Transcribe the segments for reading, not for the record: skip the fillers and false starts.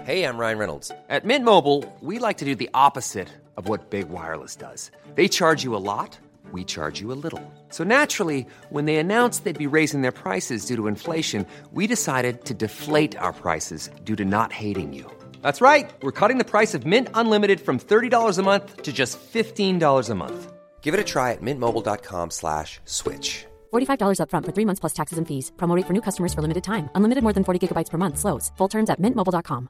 Hey, I'm Ryan Reynolds. At Mint Mobile, we like to do the opposite of what Big Wireless does. They charge you a lot, we charge you a little. So naturally, when they announced they'd be raising their prices due to inflation, we decided to deflate our prices due to not hating you. That's right. We're cutting the price of Mint Unlimited from $30 a month to just $15 a month. Give it a try at mintmobile.com/switch. $45 up front for 3 months plus taxes and fees. Promo rate for new customers for limited time. Unlimited more than 40 gigabytes per month. Slows full terms at mintmobile.com.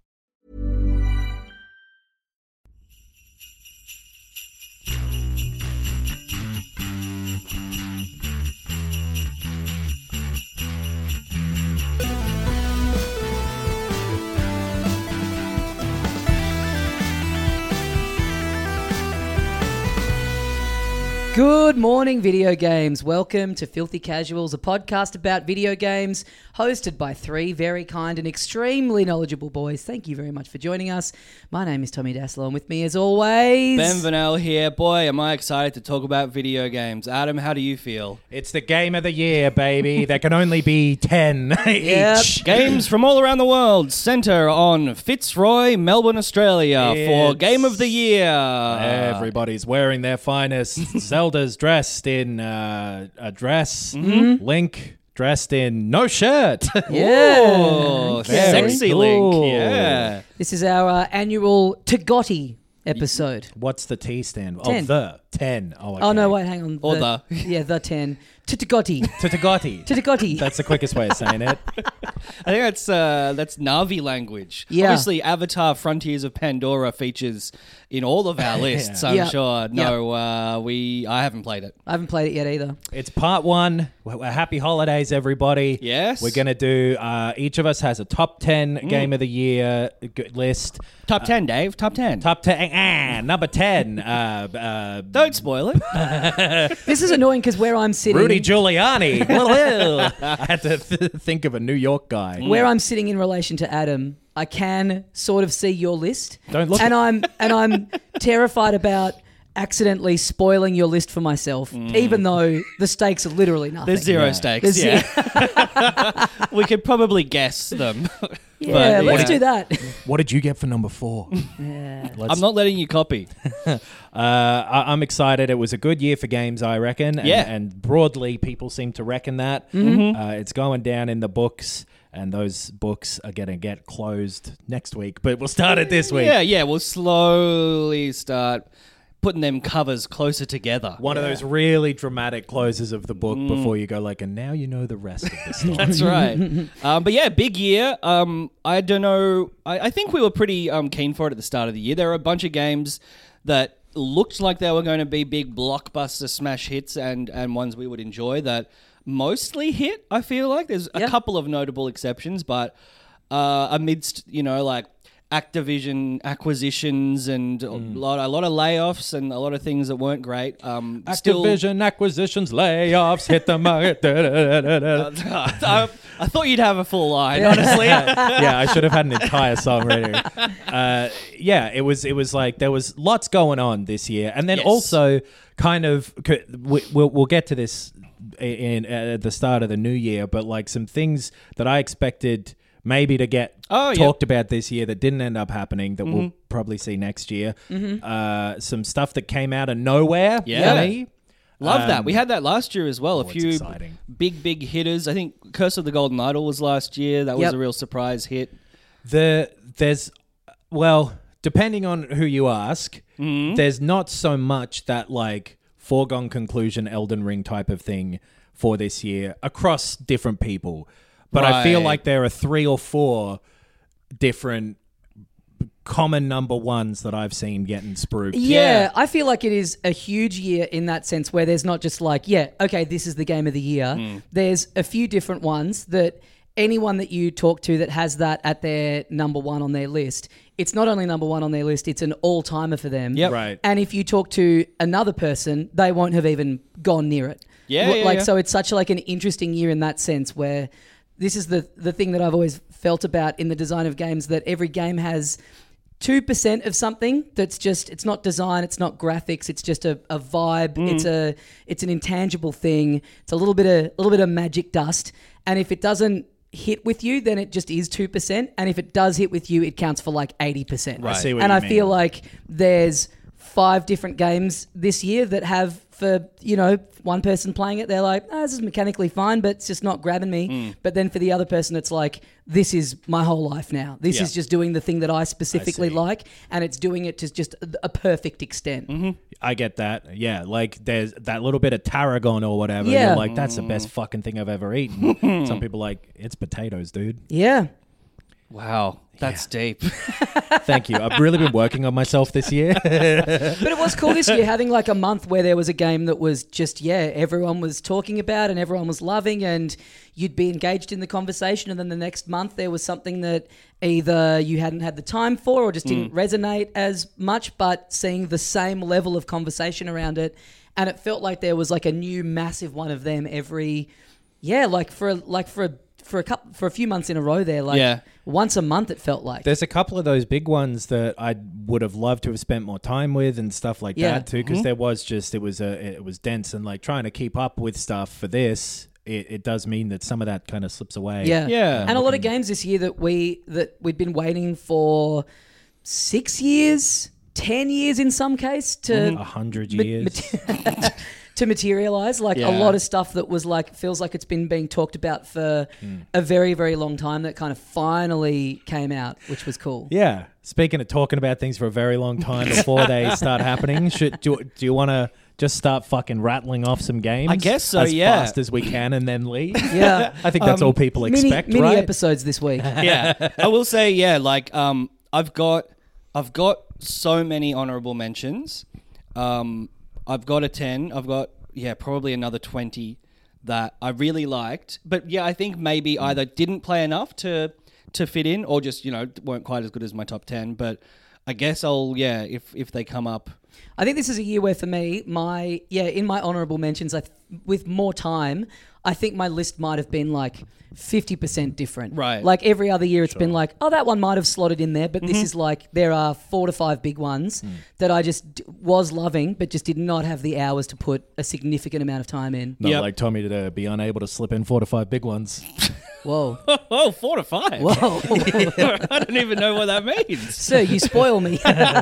Good morning, video games. Welcome to Filthy Casuals, a podcast about video games hosted by three very kind and extremely knowledgeable boys. Thank you very much for joining us. My name is Tommy Dassler, and with me as always... Ben Vanel here. Boy, am I excited to talk about video games. Adam, how do you feel? It's the game of the year, baby. There can only be 10 each. Games from all around the world centre on Fitzroy, Melbourne, Australia for Game of the Year. Everybody's wearing their finest. Zelda's dressed in a dress. Mm-hmm. Link dressed in no shirt. Yeah. Sexy cool. Link. Yeah. This is our annual Tagoti episode. What's the T stand? 10. Oh, the 10. Oh, okay. Oh, no, wait, hang on. Or the. Yeah, the 10. Tagoti. Tatagoti. Tagoti. That's the quickest way of saying it. I think that's Na'vi language. Yeah. Obviously, Avatar Frontiers of Pandora features in all of our lists, I'm sure. No, I haven't played it. I haven't played it yet either. It's part one. Happy holidays, everybody. Yes. We're going to do, each of us has a top 10 game of the year list. Top 10, Dave. Top 10. Top 10. Number 10. Don't spoil it. This is annoying because where I'm sitting... Rudy Giuliani. I had to think of a New York guy. Where I'm sitting in relation to Adam, I can sort of see your list. Don't look and I'm terrified about accidentally spoiling your list for myself, even though the stakes are literally nothing. There's zero stakes. There's We could probably guess them. Yeah, let's do that. What did you get for number 4? I'm not letting you copy. I'm excited. It was a good year for games, I reckon. And broadly, people seem to reckon that. Mm-hmm. It's going down in the books. And those books are going to get closed next week. But we'll start it this week. Yeah. We'll slowly start putting them covers closer together. One of those really dramatic closes of the book before you go like, and now you know the rest of the story. That's right. But yeah, big year. I don't know. I think we were pretty keen for it at the start of the year. There were a bunch of games that looked like they were going to be big blockbuster smash hits and ones we would enjoy that mostly hit, I feel like. There's a couple of notable exceptions, but amidst, like Activision acquisitions and a lot of layoffs and a lot of things that weren't great. Activision acquisitions, layoffs, hit the market. I thought you'd have a full line, honestly. Yeah, I should have had an entire song ready. It was like there was lots going on this year, and then also kind of we'll get to this at the start of the new year, but like some things that I expected maybe to get talked about this year that didn't end up happening that we'll probably see next year. Mm-hmm. Some stuff that came out of nowhere. Yeah. For me. Love that. We had that last year as well. A few exciting. big hitters. I think Curse of the Golden Idol was last year. That was a real surprise hit. Depending on who you ask, there's not so much that like foregone conclusion Elden Ring type of thing for this year across different people. But I feel like there are 3 or 4 different common number ones that I've seen getting spruiked. Yeah, I feel like it is a huge year in that sense where there's not just like, this is the game of the year. There's a few different ones that anyone that you talk to that has that at their number 1 on their list, it's not only number 1 on their list, it's an all-timer for them. Yep. Right. And if you talk to another person, they won't have even gone near it. So it's such like an interesting year in that sense where this is the thing that I've always felt about in the design of games, that every game has 2% of something that's just, it's not design, it's not graphics, it's just a vibe, it's an intangible thing, it's a little bit of magic dust, and if it doesn't hit with you, then it just is 2%. And if it does hit with you, it counts for like 80%. I see what and you I mean. feel like there's 5 different games this year that have, for, one person playing it, they're like, this is mechanically fine, but it's just not grabbing me. But then for the other person, it's like, this is my whole life now. This is just doing the thing that I specifically like, and it's doing it to just a perfect extent. Mm-hmm. I get that. Yeah, like there's that little bit of tarragon or whatever. Yeah. You're like, that's the best fucking thing I've ever eaten. Some people are like, it's potatoes, dude. Yeah. Wow, that's deep. Thank you. I've really been working on myself this year. But it was cool this year having like a month where there was a game that was just, everyone was talking about and everyone was loving, and you'd be engaged in the conversation, and then the next month there was something that either you hadn't had the time for or just didn't resonate as much, but seeing the same level of conversation around it, and it felt like there was like a new massive one of them every, for a few months in a row there, once a month it felt like. There's a couple of those big ones that I would have loved to have spent more time with and stuff like that too, because there was just, it was dense, and like trying to keep up with stuff for this, it does mean that some of that kind of slips away. Yeah. And a lot of games this year that we'd been waiting for 6 years, 10 years in some case to 100 years. to materialize, like a lot of stuff that was like, feels like it's been being talked about for a very, very long time, that kind of finally came out, which was cool. Yeah. Speaking of talking about things for a very long time before they start happening, do you want to just start fucking rattling off some games? I guess so, as yeah. fast as we can and then leave? Yeah. I think that's all people expect, mini right? episodes this week. Yeah, I will say, I've got so many honorable mentions. I've got a 10. I've got probably another 20 that I really liked. But I think maybe either didn't play enough to fit in, or just weren't quite as good as my top 10. But I guess I'll if they come up. I think this is a year where for me, in my honourable mentions, with more time, I think my list might have been like 50% different. Right. Like every other year it's been like, that one might have slotted in there, but this is like, there are 4 to 5 big ones that I just was loving, but just did not have the hours to put a significant amount of time in. Not like Tommy to be unable to slip in 4 to 5 big ones. Whoa. Oh, 4 to 5. Whoa. I don't even know what that means. Sir, you spoil me.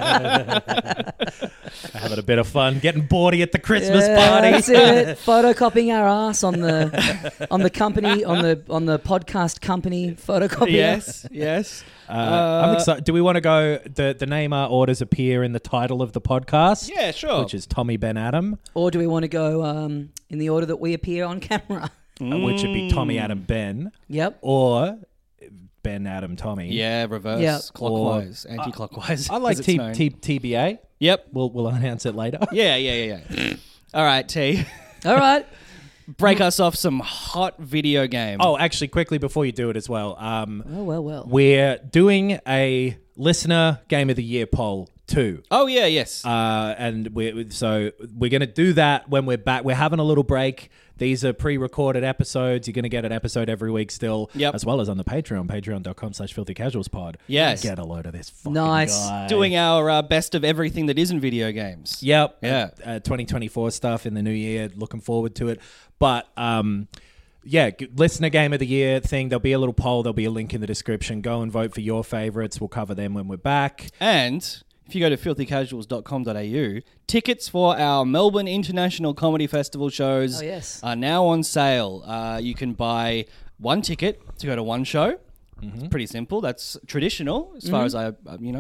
Having a bit of fun, getting bawdy at the Christmas party. That's it. Photocopying our ass on the company, on the podcast company photocopier. Yes. I'm excited. Do we want to go? The name our orders appear in the title of the podcast. Yeah, sure. Which is Tommy Ben Adam. Or do we want to go in the order that we appear on camera? Which would be Tommy Adam Ben. Yep. Or Ben Adam Tommy. Yeah, reverse. Yep. Clockwise, anti-clockwise. I like TBA. Yep. We'll announce it later. Yeah. All right, T. All right. Break us off some hot video game. Oh, actually, quickly before you do it as well. Well. We're doing a listener game of the year poll too. Oh yeah, yes. And we're going to do that when we're back. We're having a little break. These are pre-recorded episodes. You're going to get an episode every week still, as well as on the Patreon, patreon.com/filthycasualspod. Yes. Get a load of this fucking Nice. guy. Doing our best of everything that isn't video games. Yep. Yeah. 2024 stuff in the new year. Looking forward to it. But listener game of the year thing. There'll be a little poll. There'll be a link in the description. Go and vote for your favorites. We'll cover them when we're back. And if you go to filthycasuals.com.au, tickets for our Melbourne International Comedy Festival shows are now on sale. You can buy one ticket to go to one show. It's pretty simple. That's traditional as far as I've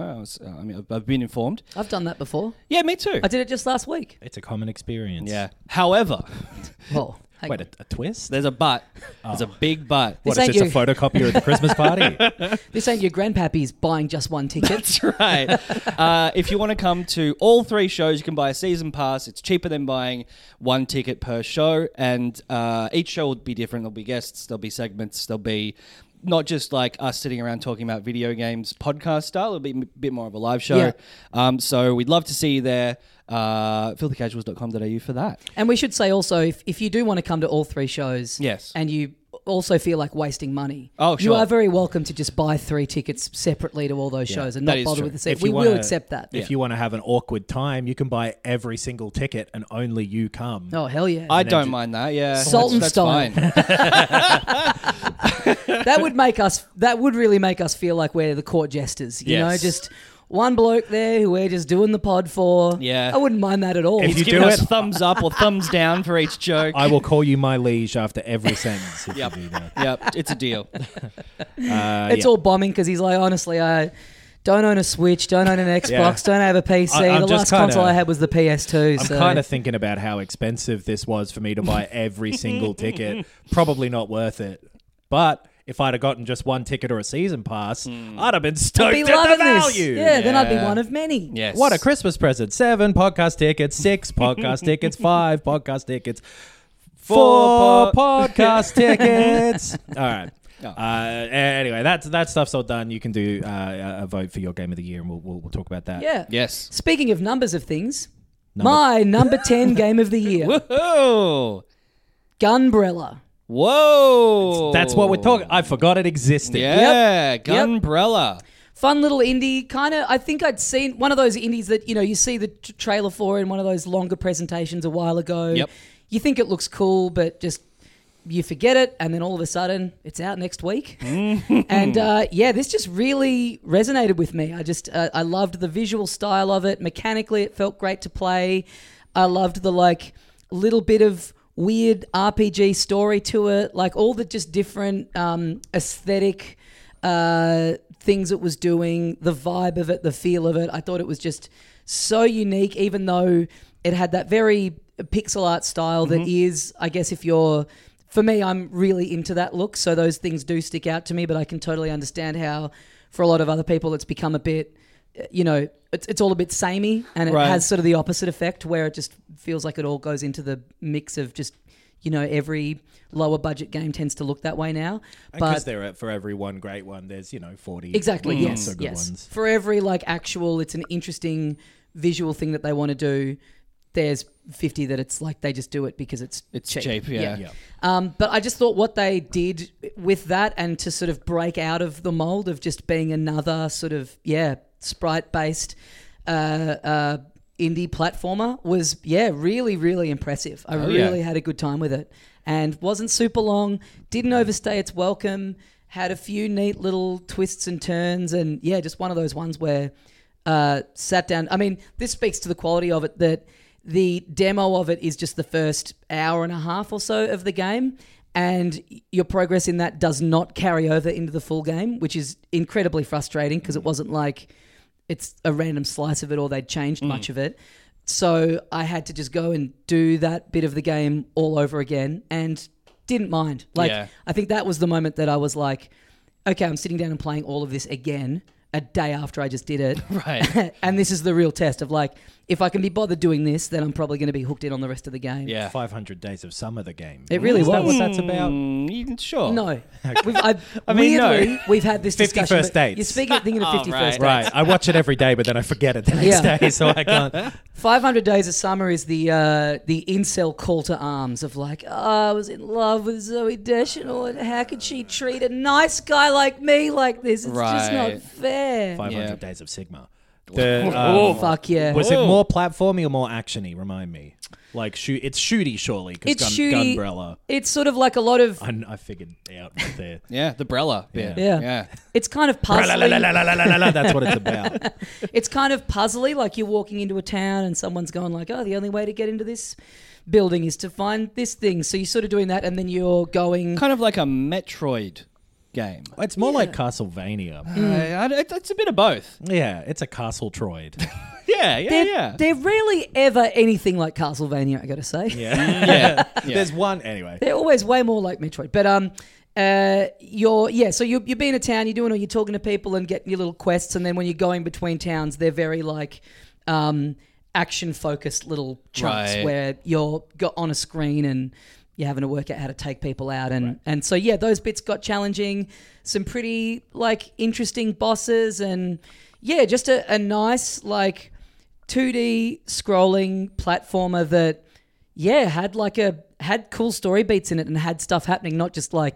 been informed. I've done that before. Yeah, me too. I did it just last week. It's a common experience. Yeah. However, Whoa. Wait, a twist? there's a but. There's a big but. What, This is ain't this a photocopier at the Christmas party? This ain't your grandpappy's buying just one ticket. That's right. If you want to come to all 3 shows, you can buy a season pass. It's cheaper than buying one ticket per show. And each show will be different. There'll be guests, there'll be segments, there'll be not just like us sitting around talking about video games podcast style. It'll be a bit more of a live show. Yeah. So we'd love to see you there. Filthycasuals.com.au for that. And we should say also, if you do want to come to all 3 shows, Yes. and you also feel like wasting money. Oh, sure. You are very welcome to just buy 3 tickets separately to all those shows and not is bother true. with the set. If We you will wanna- accept that. If you want to have an awkward time, you can buy every single ticket and only you come. Oh, hell yeah. I don't mind that. Yeah, Sultan that's style. fine. That would really make us feel like we're the court jesters. You know, Yes. just one bloke there who we're just doing the pod for. Yeah. I wouldn't mind that at all. If He's you giving do us it- thumbs up or thumbs down for each joke. I will call you my liege after every sentence if Yep. you do that. Yep, it's a deal. It's all bombing because he's like, honestly, I don't own a Switch, don't own an Xbox, Yeah. don't have a PC. I'm The just last console kinda- I had was the PS2. I'm so. kind of thinking about how expensive this was for me to buy every single ticket. Probably not worth it. But if I'd have gotten just one ticket or a season pass, I'd have been stoked I'd be at the loving this. value. Yeah, then I'd be Yeah. one of many. Yes. What a Christmas present. 7 podcast tickets, 6 podcast tickets, 5 podcast tickets, 4 podcast tickets. All right. Anyway, that stuff's all done. You can do a vote for your game of the year, and we'll talk about that. Yeah. Yes. Speaking of numbers of things, my number 10 game of the year, Whoa. Gunbrella. Whoa. That's what we're talking. I forgot it existed. Yeah, Yep. Gunbrella. Fun little indie, kind of. I think I'd seen one of those indies that you see the trailer for in one of those longer presentations a while ago. Yep. You think it looks cool, but just you forget it, and then all of a sudden it's out next week. And this just really resonated with me. I loved the visual style of it. Mechanically, it felt great to play. I loved the little bit of weird RPG story to it, like all the just different aesthetic things it was doing, the vibe of it, the feel of it. I thought it was just so unique, even though it had that very pixel art style that is, I guess, for me, I'm really into that look, so those things do stick out to me, but I can totally understand how for a lot of other people it's become a bit, it's all a bit samey, and it has sort of the opposite effect where it just feels like it all goes into the mix of just, every lower budget game tends to look that way now. Because for every one great one, there's 40 Exactly, not yes, so good yes. ones. For every it's an interesting visual thing that they want to do, there's 50 that it's like they just do it because it's cheap, yeah. But I just thought what they did with that, and to sort of break out of the mold of just being another sort of sprite-based indie platformer was really, really impressive. I really had a good time with it, and wasn't super long, didn't overstay its welcome, had a few neat little twists and turns, and just one of those ones where sat down. I mean, this speaks to the quality of it, that the demo of it is just the first hour and a half or so of the game, and your progress in that does not carry over into the full game, which is incredibly frustrating because it wasn't like it's a random slice of it or they'd changed much of it. So I had to just go and do that bit of the game all over again, and didn't mind. I think that was the moment that I was like, okay, I'm sitting down and playing all of this again a day after I just did it. Right. And this is the real test of if I can be bothered doing this, then I'm probably going to be hooked in on the rest of the game. Yeah. 500 Days of Summer, the game. It really Is that was. what that's about? Sure. No. No. We've had this 50 discussion. First but Dates. You're thinking of 50 right. First Dates. Right. I watch it every day, but then I forget it the next Yeah. day, so I can't. 500 Days of Summer is the incel call to arms of I was in love with Zooey Deschanel, and how could she treat a nice guy like me like this? It's just Right. not fair. 500 Yeah. Days of Sigma. Fuck yeah. Was it more platformy or more actiony? Remind me. It's shooty, surely. It's Because shooty. Gunbrella. It's sort of like a lot of... I figured out right there. Yeah, the Brella bit. Yeah. It's kind of puzzly. That's what it's about. It's kind of puzzly, like you're walking into a town and someone's going the only way to get into this building is to find this thing. So you're sort of doing that, and then you're going... Kind of like a Metroid game. It's more like Castlevania. It's a bit of both. Yeah, it's a Castle Troid. They're rarely ever anything like Castlevania, I got to say. Yeah. There's one, anyway. They're always way more like Metroid. But so you're being in a town, you're talking to people and getting your little quests, and then when you're going between towns, they're very action focused little chunks where you're on a screen and you're having to work out how to take people out, and so those bits got challenging. Some pretty interesting bosses, and just a nice 2D scrolling platformer that had had cool story beats in it and had stuff happening, not just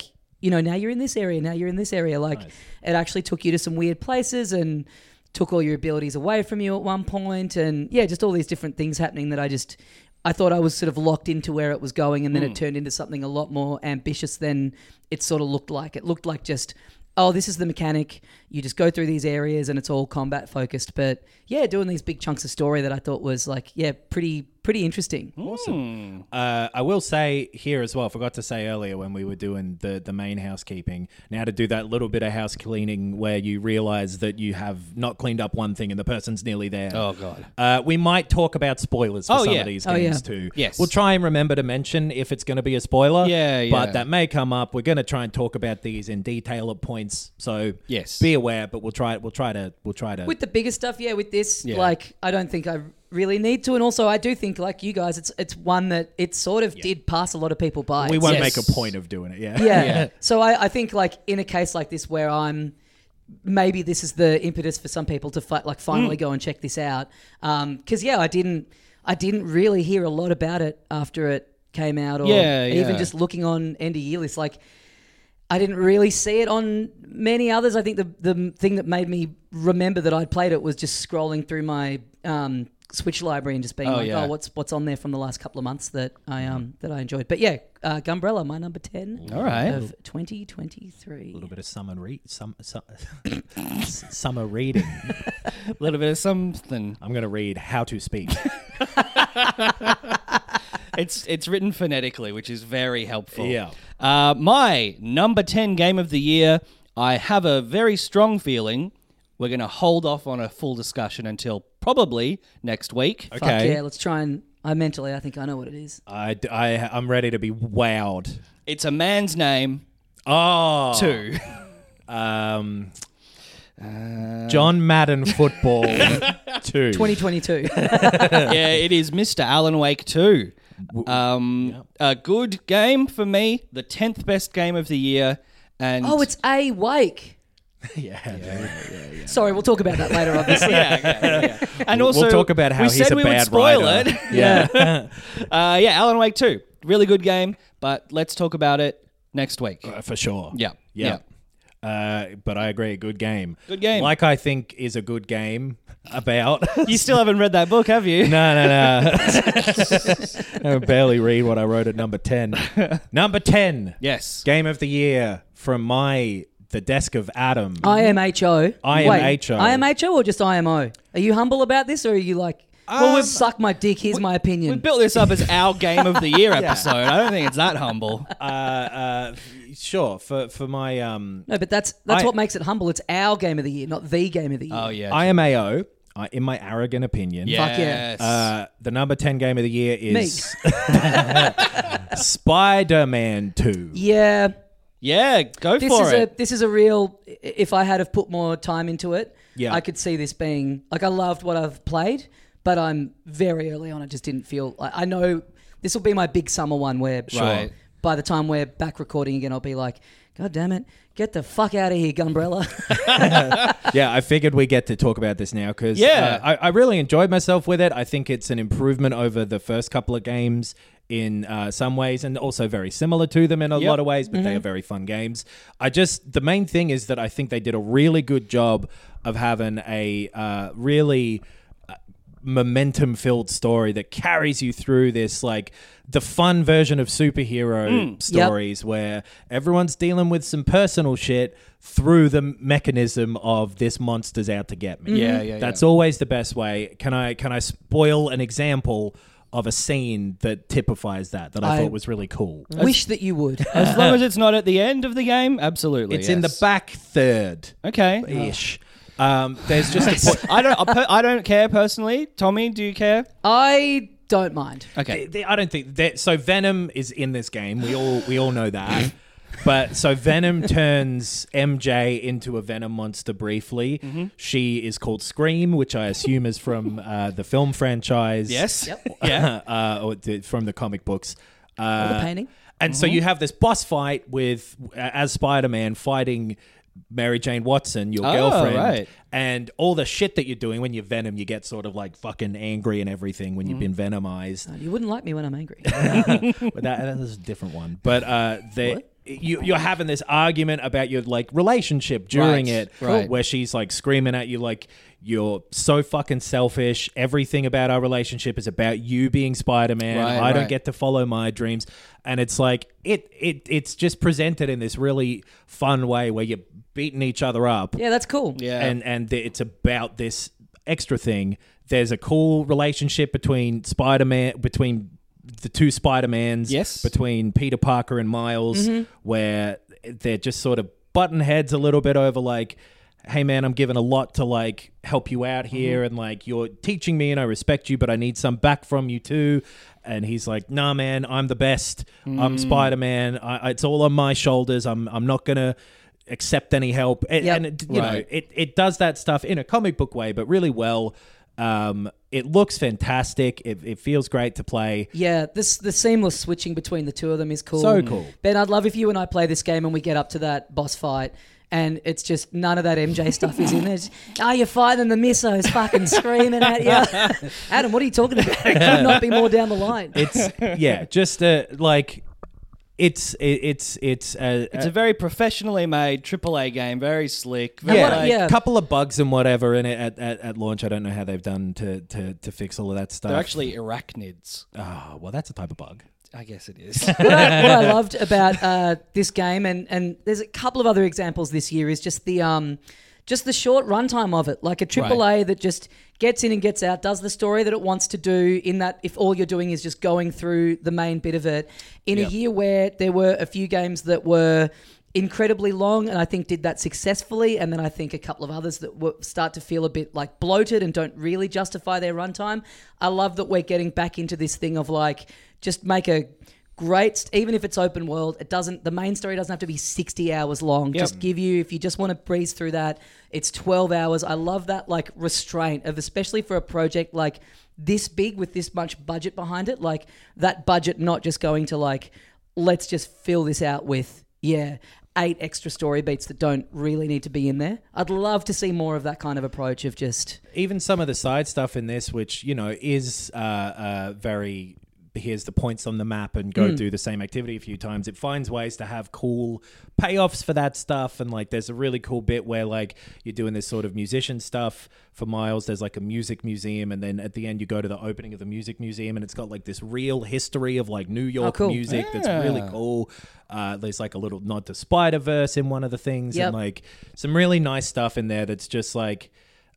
now you're in this area, now you're in this area. Like it actually took you to some weird places and took all your abilities away from you at one point. And yeah, just all these different things happening that I thought I was sort of locked into where it was going, and then it turned into something a lot more ambitious than it sort of looked like. It looked like just, this is the mechanic. You just go through these areas and it's all combat focused. But yeah, doing these big chunks of story that I thought was like, pretty interesting. Awesome. I will say here as well, I forgot to say earlier when we were doing the main housekeeping, now to do that little bit of house cleaning where you realize that you have not cleaned up one thing and the person's nearly there. Oh, God. We might talk about spoilers for some of these games too. Yes. We'll try and remember to mention if it's going to be a spoiler. Yeah. But that may come up. We're going to try and talk about these in detail at points. So yes, be aware, but we'll try to. With the bigger stuff, with this, like, I don't think I really need to. And also, I do think, like you guys, it's one that it sort of did pass a lot of people by. We won't make a point of doing it, Yeah. So I think, like, in a case like this where maybe this is the impetus for some people to finally go and check this out. Because, I didn't really hear a lot about it after it came out, or even just looking on end of year lists. Like, I didn't really see it on many others. I think the thing that made me remember that I'd played it was just scrolling through my Switch library and just being what's on there from the last couple of months that I enjoyed. But yeah, Gunbrella, my number 10 of 2023. A little bit of summer summer reading. A little bit of something. I'm going to read How to Speak. It's written phonetically, which is very helpful. Yeah. My number 10 game of the year, I have a very strong feeling we're going to hold off on a full discussion until probably next week. Okay. Fuck yeah, let's try and... I think I know what it is. I'm ready to be wowed. It's A Man's Name 2. John Madden Football 2. 2022. Yeah, it is Mr. Alan Wake 2. A good game for me, the 10th best game of the year. And it's A Wake. Yeah. Sorry, we'll talk about that later, obviously. Yeah. And also, we'll talk about how he's a bad writer. Yeah. Alan Wake 2. Really good game, but let's talk about it next week. For sure. Yeah. But I agree, good game. Good game. Like I think is a good game about... You still haven't read that book, have you? No. I barely read what I wrote at number 10. Number 10. Yes. Game of the year from the desk of Adam. IMHO. IMHO. IMHO or just IMO? Are you humble about this, or are you like... suck my dick, here's my opinion. We built this up as our Game of the Year episode. I don't think it's that humble. Sure, for my... No, but that's what makes it humble. It's our Game of the Year, not the Game of the Year. Oh, yeah. IMAO, in my arrogant opinion... Yes. Fuck yeah. The number 10 Game of the Year is... Spider-Man 2. Yeah. Yeah, go for it. This is a real... If I had have put more time into it, I could see this being... Like, I loved what I've played, but I'm very early on. I just didn't feel... I know this will be my big summer one where by the time we're back recording again, I'll be like, God damn it, get the fuck out of here, Gunbrella. Yeah, I figured we get to talk about this now because I really enjoyed myself with it. I think it's an improvement over the first couple of games in some ways, and also very similar to them in a lot of ways, but they are very fun games. The main thing is that I think they did a really good job of having a really momentum-filled story that carries you through this, like, the fun version of superhero stories where everyone's dealing with some personal shit through the mechanism of this monster's out to get me. That's always the best way. Can I spoil an example of a scene that typifies that I thought was really cool? Wish that you would. As long as it's not at the end of the game, absolutely. It's in the back third. Okay. Ish. There's just a point. I don't care personally. Tommy, do you care? I don't mind. Okay. I don't think that. So Venom is in this game. We all know that. But so Venom turns MJ into a Venom monster briefly. Mm-hmm. She is called Scream, which I assume is from the film franchise. Yes. Yep. Yeah. Or from the comic books. Or the painting. And so you have this boss fight with as Spider-Man fighting Mary Jane Watson, your girlfriend, right. And all the shit that you're doing when you're Venom, you get sort of like fucking angry and everything when you've been venomized. You wouldn't like me when I'm angry. But that is a different one. But you're having this argument about your like relationship during it, right. where she's like screaming at you like, you're so fucking selfish. Everything about our relationship is about you being Spider-Man. I don't get to follow my dreams. And it's like it's just presented in this really fun way where you're beating each other up. Yeah, that's cool. Yeah. And it's about this extra thing. There's a cool relationship between the two Spider-Mans, yes, between Peter Parker and Miles, where they're just sort of button heads a little bit over like, hey man, I'm giving a lot to like help you out here, and like you're teaching me and I respect you, but I need some back from you too. And he's like, nah man, I'm the best. I'm Spider-Man. It's all on my shoulders. I'm not gonna accept any help. And you know, it does that stuff in a comic book way, but really well. It looks fantastic. It feels great to play. Yeah, the seamless switching between the two of them is cool. So cool. Ben, I'd love if you and I play this game and we get up to that boss fight and it's just none of that MJ stuff is in there. You're fighting the missos fucking screaming at you. Adam, what are you talking about? It could not be more down the line. It's just like... It's a very professionally made AAA game, very slick. A couple of bugs and whatever in it at launch. I don't know how they've done to fix all of that stuff. They're actually arachnids. Oh, well, that's a type of bug. I guess it is. What I loved about this game, and there's a couple of other examples this year, is just the short runtime of it. Like a AAA that just gets in and gets out, does the story that it wants to do, in that if all you're doing is just going through the main bit of it. In a year where there were a few games that were incredibly long and I think did that successfully, and then I think a couple of others that start to feel a bit like bloated and don't really justify their runtime. I love that we're getting back into this thing of like, just make a great, even if it's open world, the main story doesn't have to be 60 hours long. Just give you, if you just want to breeze through that, it's 12 hours. I love that like restraint of, especially for a project like this big with this much budget behind it, like that budget not just going to like, let's just fill this out with 8 extra story beats that don't really need to be in there. I'd love to see more of that kind of approach of just... Even some of the side stuff in this, which, you know, is very... here's the points on the map and go do the same activity a few times. It finds ways to have cool payoffs for that stuff. And like, there's a really cool bit where like you're doing this sort of musician stuff for Miles. There's like a music museum. And then at the end you go to the opening of the music museum and it's got like this real history of like New York music. That's really cool. There's like a little nod to Spider-Verse in one of the things and like some really nice stuff in there. That's just like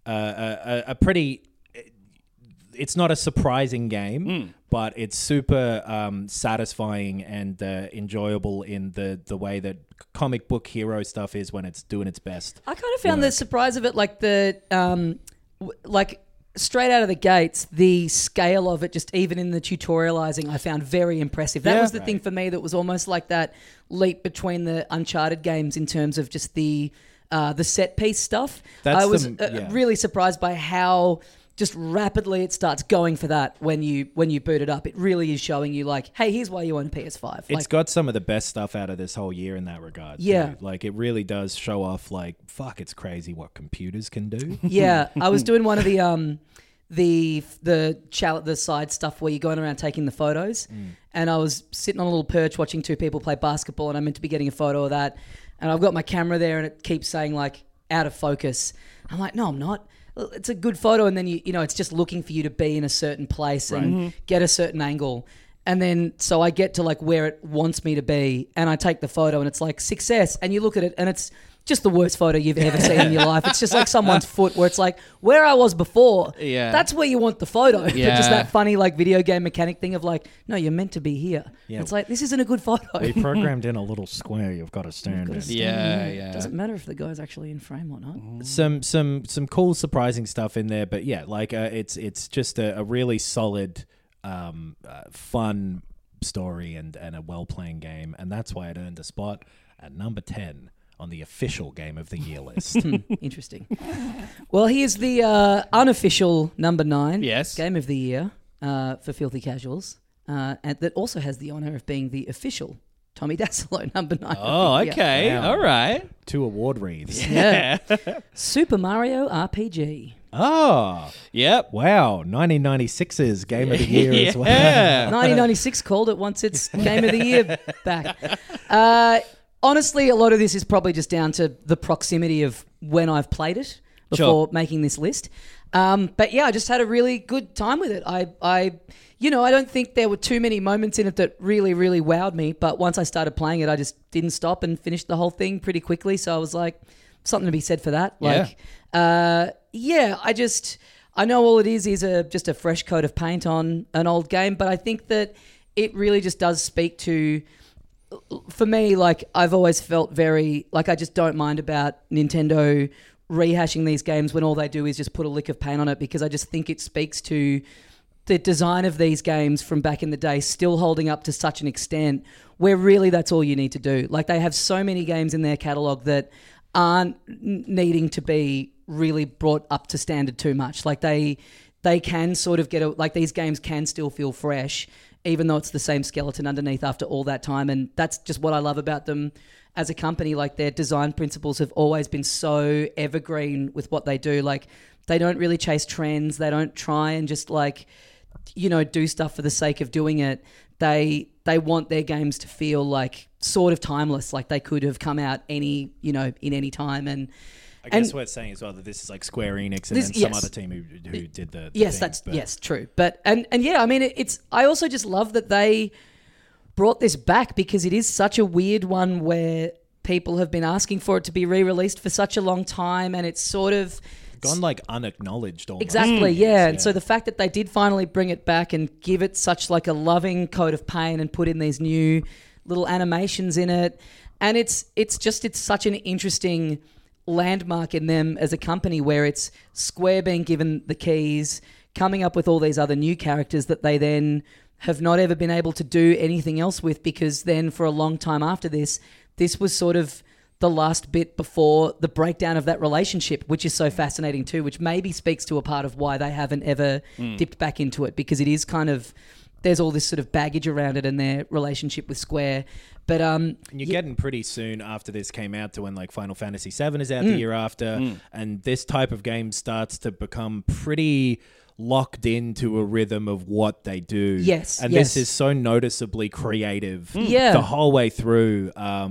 a pretty... It's not a surprising game, but it's super satisfying and enjoyable in the way that comic book hero stuff is when it's doing its best. I kind of found the surprise of it, like like straight out of the gates, the scale of it, just even in the tutorializing, I found very impressive. That was the thing for me that was almost like that leap between the Uncharted games in terms of just the set piece stuff. I was really surprised by how just rapidly it starts going for that when you boot it up. It really is showing you like, hey, here's why you own a PS5. It's got some of the best stuff out of this whole year in that regard. Yeah. Too. Like it really does show off like, fuck, it's crazy what computers can do. Yeah. I was doing one of the side stuff where you're going around taking the photos and I was sitting on a little perch watching two people play basketball and I meant to be getting a photo of that. And I've got my camera there and it keeps saying like out of focus. I'm like, no, I'm not. It's a good photo, and then you know it's just looking for you to be in a certain place and get a certain angle, and then so I get to like where it wants me to be, and I take the photo, and it's like success, and you look at it, and it's just the worst photo you've ever seen in your life. It's just like someone's foot, where it's like where I was before. Yeah, that's where you want the photo. Yeah. But just that funny like video game mechanic thing of like, no, you're meant to be here. Yeah. It's like this isn't a good photo. We programmed in a little square you've got to stand in. Yeah. Doesn't matter if the guy's actually in frame or not. Some cool, surprising stuff in there, but yeah, like it's just a really solid, fun story and a well-playing game, and that's why it earned a spot at number 10 on the official Game of the Year list. Interesting. Well, here's the unofficial number 9 Game of the Year for Filthy Casuals, and that also has the honour of being the official Tommy Dassolo number 9. Oh, okay. Wow. All right. 2 award wreaths. Yeah. Super Mario RPG. Oh. Yep. Wow. 1996's Game of the Year as well. 1996 called it once it's Game of the Year back. honestly, a lot of this is probably just down to the proximity of when I've played it before making this list. But yeah, I just had a really good time with it. I don't think there were too many moments in it that really, really wowed me. But once I started playing it, I just didn't stop and finished the whole thing pretty quickly. So I was like, something to be said for that. I know all it is just a fresh coat of paint on an old game. But I think that it really just does speak to, for me, like I've always felt very, like I just don't mind about Nintendo rehashing these games when all they do is just put a lick of paint on it, because I just think it speaks to the design of these games from back in the day still holding up to such an extent where really that's all you need to do. Like they have so many games in their catalogue that aren't needing to be really brought up to standard too much. Like they can sort of like these games can still feel fresh even though it's the same skeleton underneath after all that time. And that's just what I love about them as a company. Like their design principles have always been so evergreen with what they do. Like they don't really chase trends. They don't try and just like, do stuff for the sake of doing it. They want their games to feel like sort of timeless, like they could have come out in any time. And I guess what it's saying as well that this is like Square Enix and then some other team who did the yes, thing, yes, true. But and yeah, I mean it's I also just love that they brought this back, because it is such a weird one where people have been asking for it to be re-released for such a long time, and it's sort of gone like unacknowledged almost. Exactly, yeah. And so the fact that they did finally bring it back and give it such like a loving coat of paint and put in these new little animations in it, and it's such an interesting landmark in them as a company, where it's Square being given the keys, coming up with all these other new characters that they then have not ever been able to do anything else with, because then for a long time after this was sort of the last bit before the breakdown of that relationship, which is so fascinating too, which maybe speaks to a part of why they haven't ever dipped back into it, because it is kind of, there's all this sort of baggage around it and their relationship with Square. But you're getting pretty soon after this came out to when like Final Fantasy VII is out the year after, and this type of game starts to become pretty locked into a rhythm of what they do. Yes, and this is so noticeably creative the whole way through,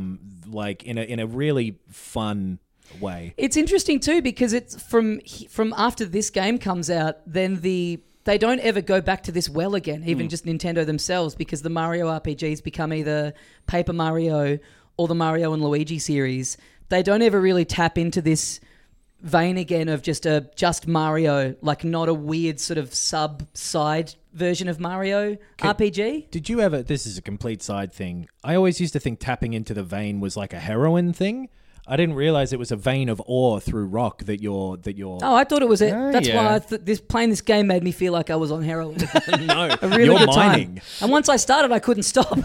like in a really fun way. It's interesting too, because it's from after this game comes out, then they don't ever go back to this well again, even just Nintendo themselves, because the Mario RPGs become either Paper Mario or the Mario and Luigi series. They don't ever really tap into this vein again of just Mario, like not a weird sort of side version of Mario RPG. Did you ever, this is a complete side thing, I always used to think tapping into the vein was like a heroin thing. I didn't realize it was a vein of awe through rock that you're. Oh, I thought it was it. That's why playing this game made me feel like I was on heroin. No, a really you're good mining. Time. And once I started, I couldn't stop.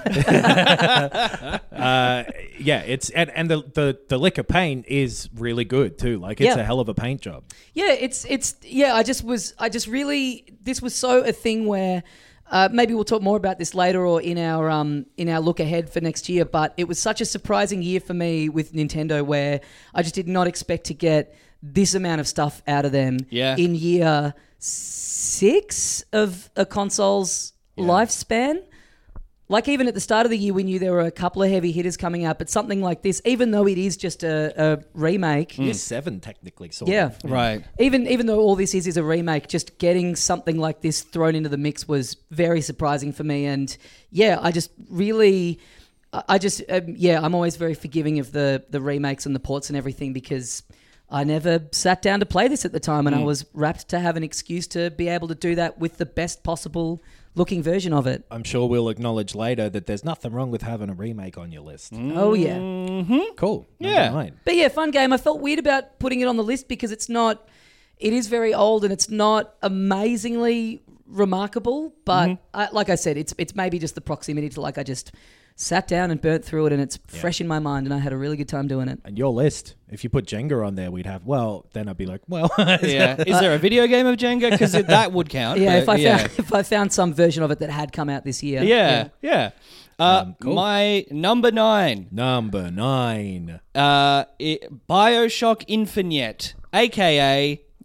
It's and the lick of paint is really good too. Like it's a hell of a paint job. Yeah, it's this was so a thing where. Maybe we'll talk more about this later or in our look ahead for next year, but it was such a surprising year for me with Nintendo, where I just did not expect to get this amount of stuff out of them in year 6 of a console's lifespan. Like even at the start of the year, we knew there were a couple of heavy hitters coming out, but something like this, even though it is just a remake. Year 7 technically, sort of. Right. Even though all this is a remake, just getting something like this thrown into the mix was very surprising for me. And I just really, I'm always very forgiving of the remakes and the ports and everything, because I never sat down to play this at the time, and I was rapt to have an excuse to be able to do that with the best possible looking version of it. I'm sure we'll acknowledge later that there's nothing wrong with having a remake on your list. Oh, yeah. Mm-hmm. Cool. Yeah. But yeah, fun game. I felt weird about putting it on the list because it is very old and it's not amazingly remarkable. But like I said, it's maybe just the proximity to like I just sat down and burnt through it, and it's fresh in my mind, and I had a really good time doing it. And your list, if you put Jenga on there, then I'd be like, is there a video game of Jenga? Because that would count. Yeah, if I found some version of it that had come out this year. Yeah. Cool. My number 9. Bioshock Infinite, a.k.a.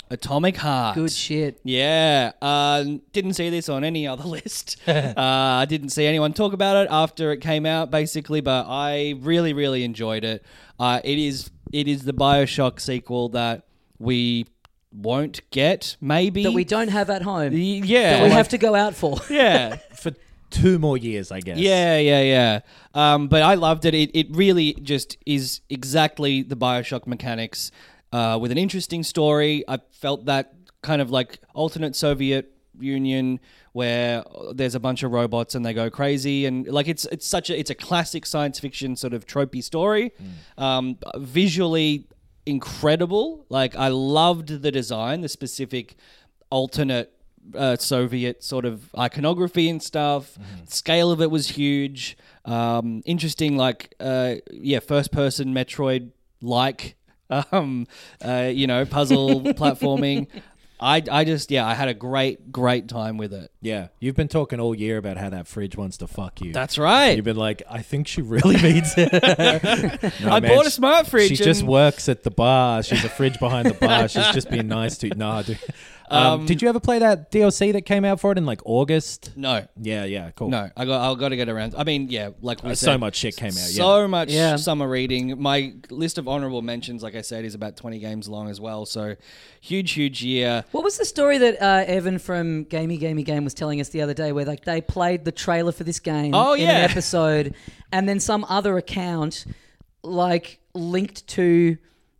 Atomic Heart. Good shit. Yeah. Didn't see this on any other list. I didn't see anyone talk about it after it came out, basically, but I really, really enjoyed it. It is the BioShock sequel that we won't get, maybe. That we don't have at home. Yeah. That we have to go out for. Yeah. For 2 more years, I guess. Yeah. But I loved it. It really just is exactly the BioShock mechanics with an interesting story. I felt that kind of like alternate Soviet Union where there's a bunch of robots and they go crazy, and like it's a classic science fiction sort of tropey story. Visually incredible. Like I loved the design, the specific alternate Soviet sort of iconography and stuff. Scale of it was huge. Interesting, like first person Metroid like puzzle platforming. I had a great time with it. Yeah, you've been talking all year about how that fridge wants to fuck you. That's right. You've been like, I think she really means it. No, I bought a smart fridge. She just works at the bar. She's a fridge behind the bar. She's just being nice to you. Nah, dude. Did you ever play that DLC that came out for it in like August? No. Yeah, cool. No, I got to get around. I mean, yeah, like we said, so much shit came out. So much summer reading. My list of honorable mentions, like I said, is about 20 games long as well. So huge year. What was the story that Evan from Gamey Game was telling us the other day, where like they played the trailer for this game in an episode, and then some other account like linked to,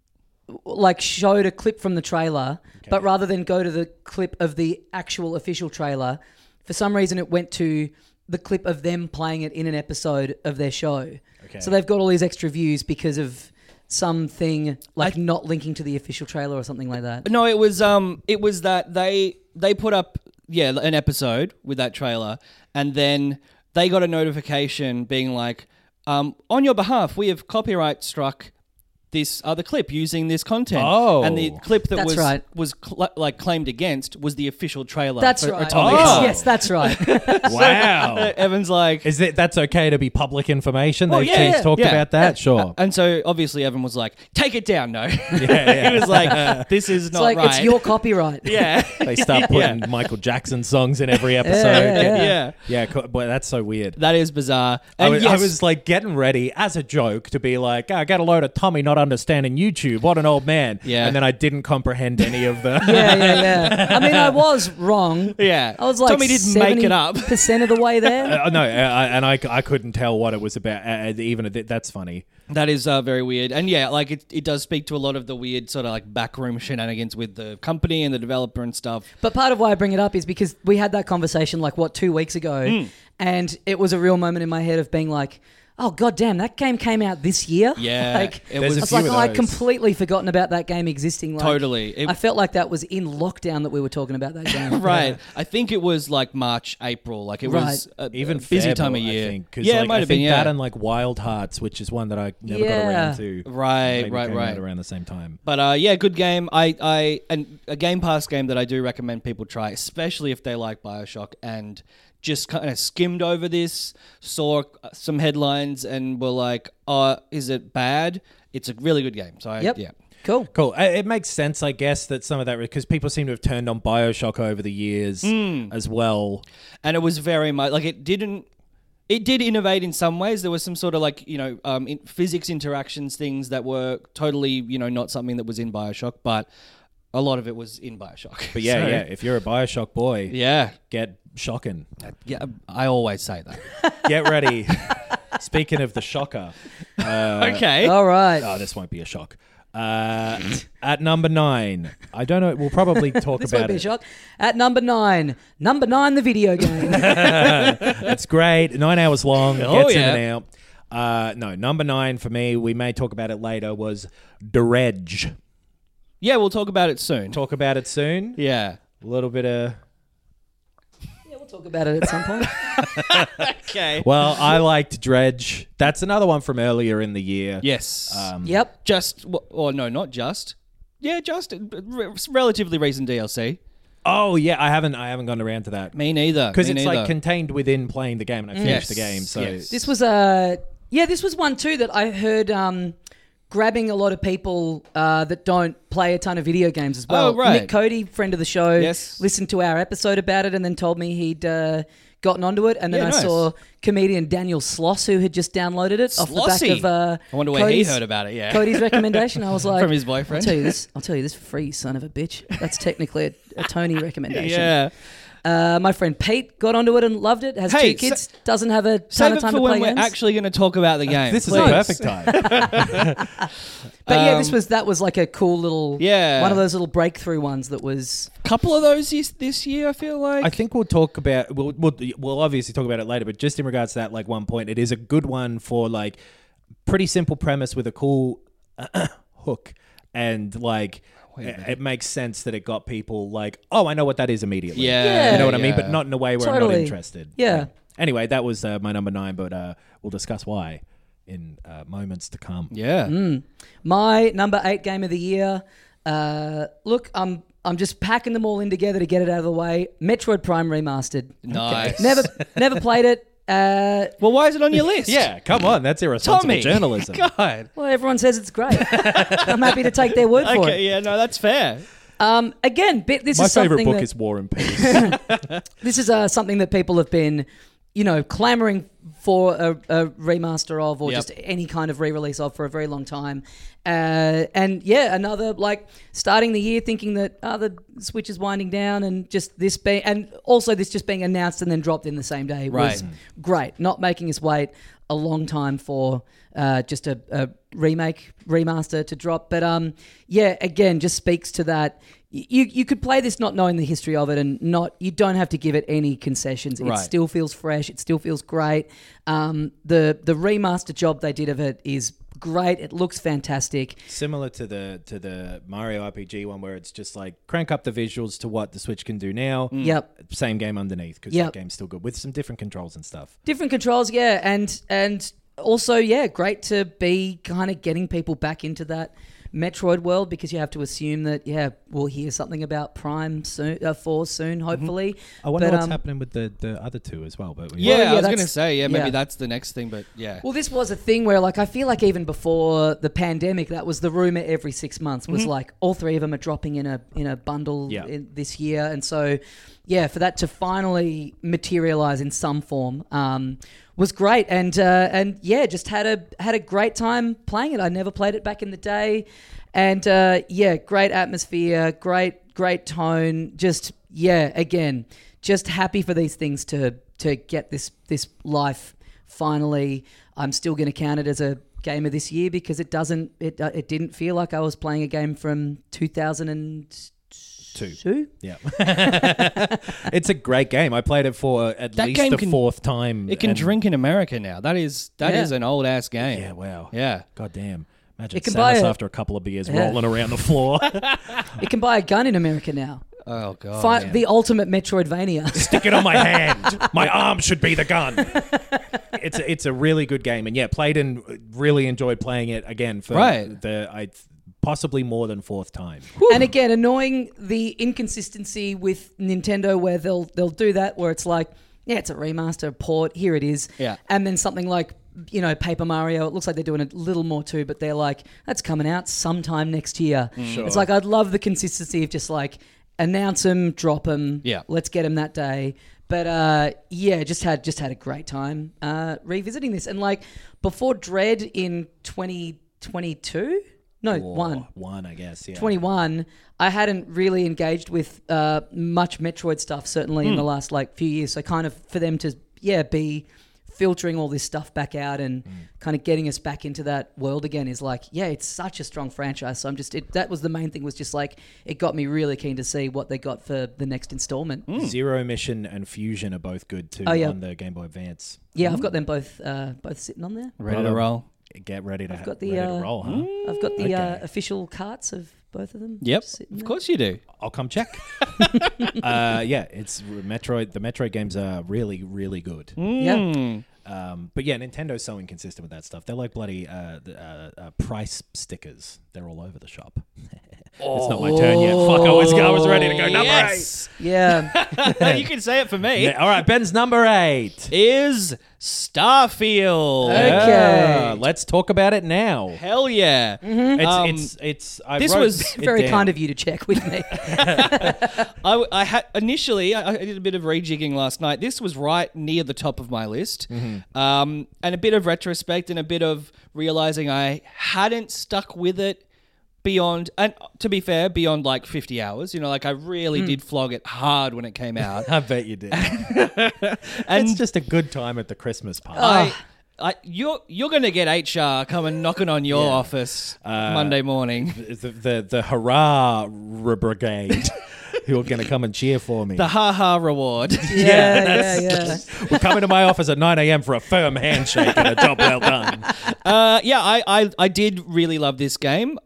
like showed a clip from the trailer, but rather than go to the clip of the actual official trailer, for some reason it went to the clip of them playing it in an episode of their show. Okay. So they've got all these extra views because of something like not linking to the official trailer or something like that. No, it was that they put up an episode with that trailer, and then they got a notification being like, on your behalf, we have copyright struck this other clip using this content. Oh. And the clip that was claimed against was the official trailer. That's for right. Atomic Heart. Yes, that's right. Wow. Evan's like... That's okay to be public information? They've talked about that? Sure. And so obviously Evan was like, take it down, no. He was like, this is not like, right. it's your copyright. Yeah. They start putting Michael Jackson songs in every episode. Yeah. Cool. Boy, that's so weird. That is bizarre. I And was like getting ready as a joke to be like, I got a load of Tommy not understanding YouTube. What an old man. Yeah. And then I didn't comprehend any of the... Yeah. I mean, I was wrong. Yeah. I was like Tommy didn't make it up. % of the way there. I couldn't tell what it was about. That's funny. That is very weird. And like it does speak to a lot of the weird sort of like backroom shenanigans with the company and the developer and stuff. But part of why I bring it up is because we had that conversation 2 weeks ago, and it was a real moment in my head of being like, oh, goddamn, that game came out this year? Yeah. I was like, I'd completely forgotten about that game existing. Totally. I felt like that was in lockdown that we were talking about that game. Right. Yeah. I think it was like March, April. Like it was even busy Feb, time of year. I think, it might have been. That and like Wild Hearts, which is one that I never got around to. Right. Came out around the same time. But good game. And a Game Pass game that I do recommend people try, especially if they like BioShock and just kind of skimmed over this, saw some headlines and were like, oh, is it bad? It's a really good game. So Cool. It makes sense, I guess, that some of that, because people seem to have turned on BioShock over the years as well. And it was very much like it did innovate in some ways. There was some sort of like, physics interactions things that were totally, not something that was in BioShock, but a lot of it was in BioShock. But if you're a BioShock boy, get shocking. Yeah, I always say that. Get ready. Speaking of the shocker. Okay. All right. Oh, this won't be a shock. At number 9, I don't know. We'll probably talk this about won't be it. a shock. At number 9, the video game. That's great. 9 hours long. Oh, Gets in and out. No, number 9 for me, we may talk about it later, was Dredge. Yeah, we'll talk about it soon. Talk about it soon. Yeah. A little bit of... Yeah, we'll talk about it at some point. Okay. Well, I liked Dredge. That's another one from earlier in the year. Yes. Yep. Not just. Yeah, just relatively recent DLC. Oh yeah, I haven't gone around to that. Me neither. Because it's like contained within playing the game, and I finished the game. So this was one too that I heard grabbing a lot of people that don't play a ton of video games as well. Oh, right. Nick Cody, friend of the show, Yes. listened to our episode about it and then told me he'd gotten onto it. And then Yeah, I nice. saw comedian Daniel Sloss, who had just downloaded it off the back Slossy. of I wonder where he heard about it, yeah. Cody's recommendation. I was like, From his boyfriend. I'll tell you this for free, you son of a bitch. That's technically a Tony recommendation. Yeah. My friend Pete got onto it and loved it. Has Hey, 2 kids. Doesn't have a ton Save of it time for to play when we're games. actually going to talk about the game. This is the Please. perfect time. But yeah, that was like a cool little, Yeah. one of those little breakthrough ones that was. Couple of those this year, I feel like. I think we'll talk about we'll obviously talk about it later, but just in regards to that, like one point, it is a good one for like pretty simple premise with a cool hook, and like it makes sense that it got people like, oh, I know what that is immediately. Yeah. You know what I mean? Yeah. But not in a way where I'm not Totally. interested. Yeah. Anyway, that was my number 9, but we'll discuss why in moments to come. Yeah. My number 8 game of the year. Look, I'm just packing them all in together to get it out of the way. Metroid Prime Remastered. Nice. Never played it. Well, why is it on your list? Yeah, come on, that's irresponsible Tommy. journalism. God. Well, everyone says it's great. I'm happy to take their word for Okay, it. yeah, no, that's fair. Again, this My is favorite something book that, is War and Peace. This is something that people have been, clamoring for a remaster of, or Yep. just any kind of re-release of for a very long time. And yeah, another like starting the year thinking that the Switch is winding down, and just this being, and also this just being announced and then dropped in the same day was great. Not making us wait a long time for just a remaster to drop. But yeah, again, just speaks to that. You could play this not knowing the history of it, and you don't have to give it any concessions. It still feels fresh. It still feels great. The remaster job they did of it is great. It looks fantastic. Similar to the Mario RPG one, where it's just like crank up the visuals to what the Switch can do now. Yep. Same game underneath, because that game's still good with some different controls and stuff. Different controls, yeah, and also, yeah, great to be kind of getting people back into that Metroid world, because you have to assume that, we'll hear something about Prime soon, 4 soon, hopefully. I wonder what's happening with the other two as well. But Yeah, I was that's- going to say, maybe yeah. that's the next thing, but yeah. Well, this was a thing where, like, I feel like even before the pandemic, that was the rumor every 6 months was like all 3 of them are dropping in a bundle this year, and so yeah, for that to finally materialize in some form was great, and yeah, just had a great time playing it. I never played it back in the day, and yeah, great atmosphere, great tone. Just again, just happy for these things to get this life finally. I'm still going to count it as a game of this year, because it didn't feel like I was playing a game from 2002. Yeah. It's a great game. I played it for at That least game the can- 4th time. It can and- drink in America now. That is an old ass game. Yeah, wow. Yeah. God damn. Imagine It can buy Samus a- after a couple of beers rolling around the floor. It can buy a gun in America now. Oh god. The ultimate Metroidvania. Stick it on my hand. My arm should be the gun. It's a really good game, and yeah, played and really enjoyed playing it again for possibly more than 4th time. And again, annoying the inconsistency with Nintendo, where they'll do that, where it's like, yeah, it's a remaster port, here it is. Yeah. And then something like, Paper Mario, it looks like they're doing a little more too, but they're like, that's coming out sometime next year. Sure. It's like, I'd love the consistency of just like, announce them, drop them, Yeah. let's get them that day. But yeah, just had a great time revisiting this. And like, before Dread in 2022? No, One, I guess, yeah. 21, I hadn't really engaged with much Metroid stuff, certainly in the last few years. So kind of for them to be filtering all this stuff back out and kind of getting us back into that world again is like, yeah, it's such a strong franchise. So that was the main thing, was just like, it got me really keen to see what they got for the next installment. Zero Mission and Fusion are both good too on the Game Boy Advance. Yeah, I've got them both sitting on there. Ready to roll. Get ready to, got ready to roll, huh? I've got the Okay. official carts of both of them. Yep. sitting Of there. course you do. I'll come check. Yeah, it's Metroid. The Metroid games are really, really good. Yeah. But yeah, Nintendo's so inconsistent with that stuff. They're like bloody price stickers. They're all over the shop. It's not my turn yet. Fuck, I was ready to go. Number 8. Yeah. You can say it for me. All right, Ben's number 8 is Starfield. Okay. let's talk about it now. Hell yeah. It's. I this wrote was it Very down. kind of you to check with me. I had initially I did a bit of rejigging last night. This was right near the top of my list, and a bit of retrospect and a bit of realizing I hadn't stuck with it beyond, and to be fair, beyond like 50 hours. You know, like I really did flog it hard when it came out. I bet you did. And It's just a good time at the Christmas party. you're going to get HR coming knocking on your office Monday morning. The hurrah brigade who are going to come and cheer for me. The ha-ha reward. Yeah. We're coming to my office at 9 a.m. for a firm handshake and a job well done. I did really love this game.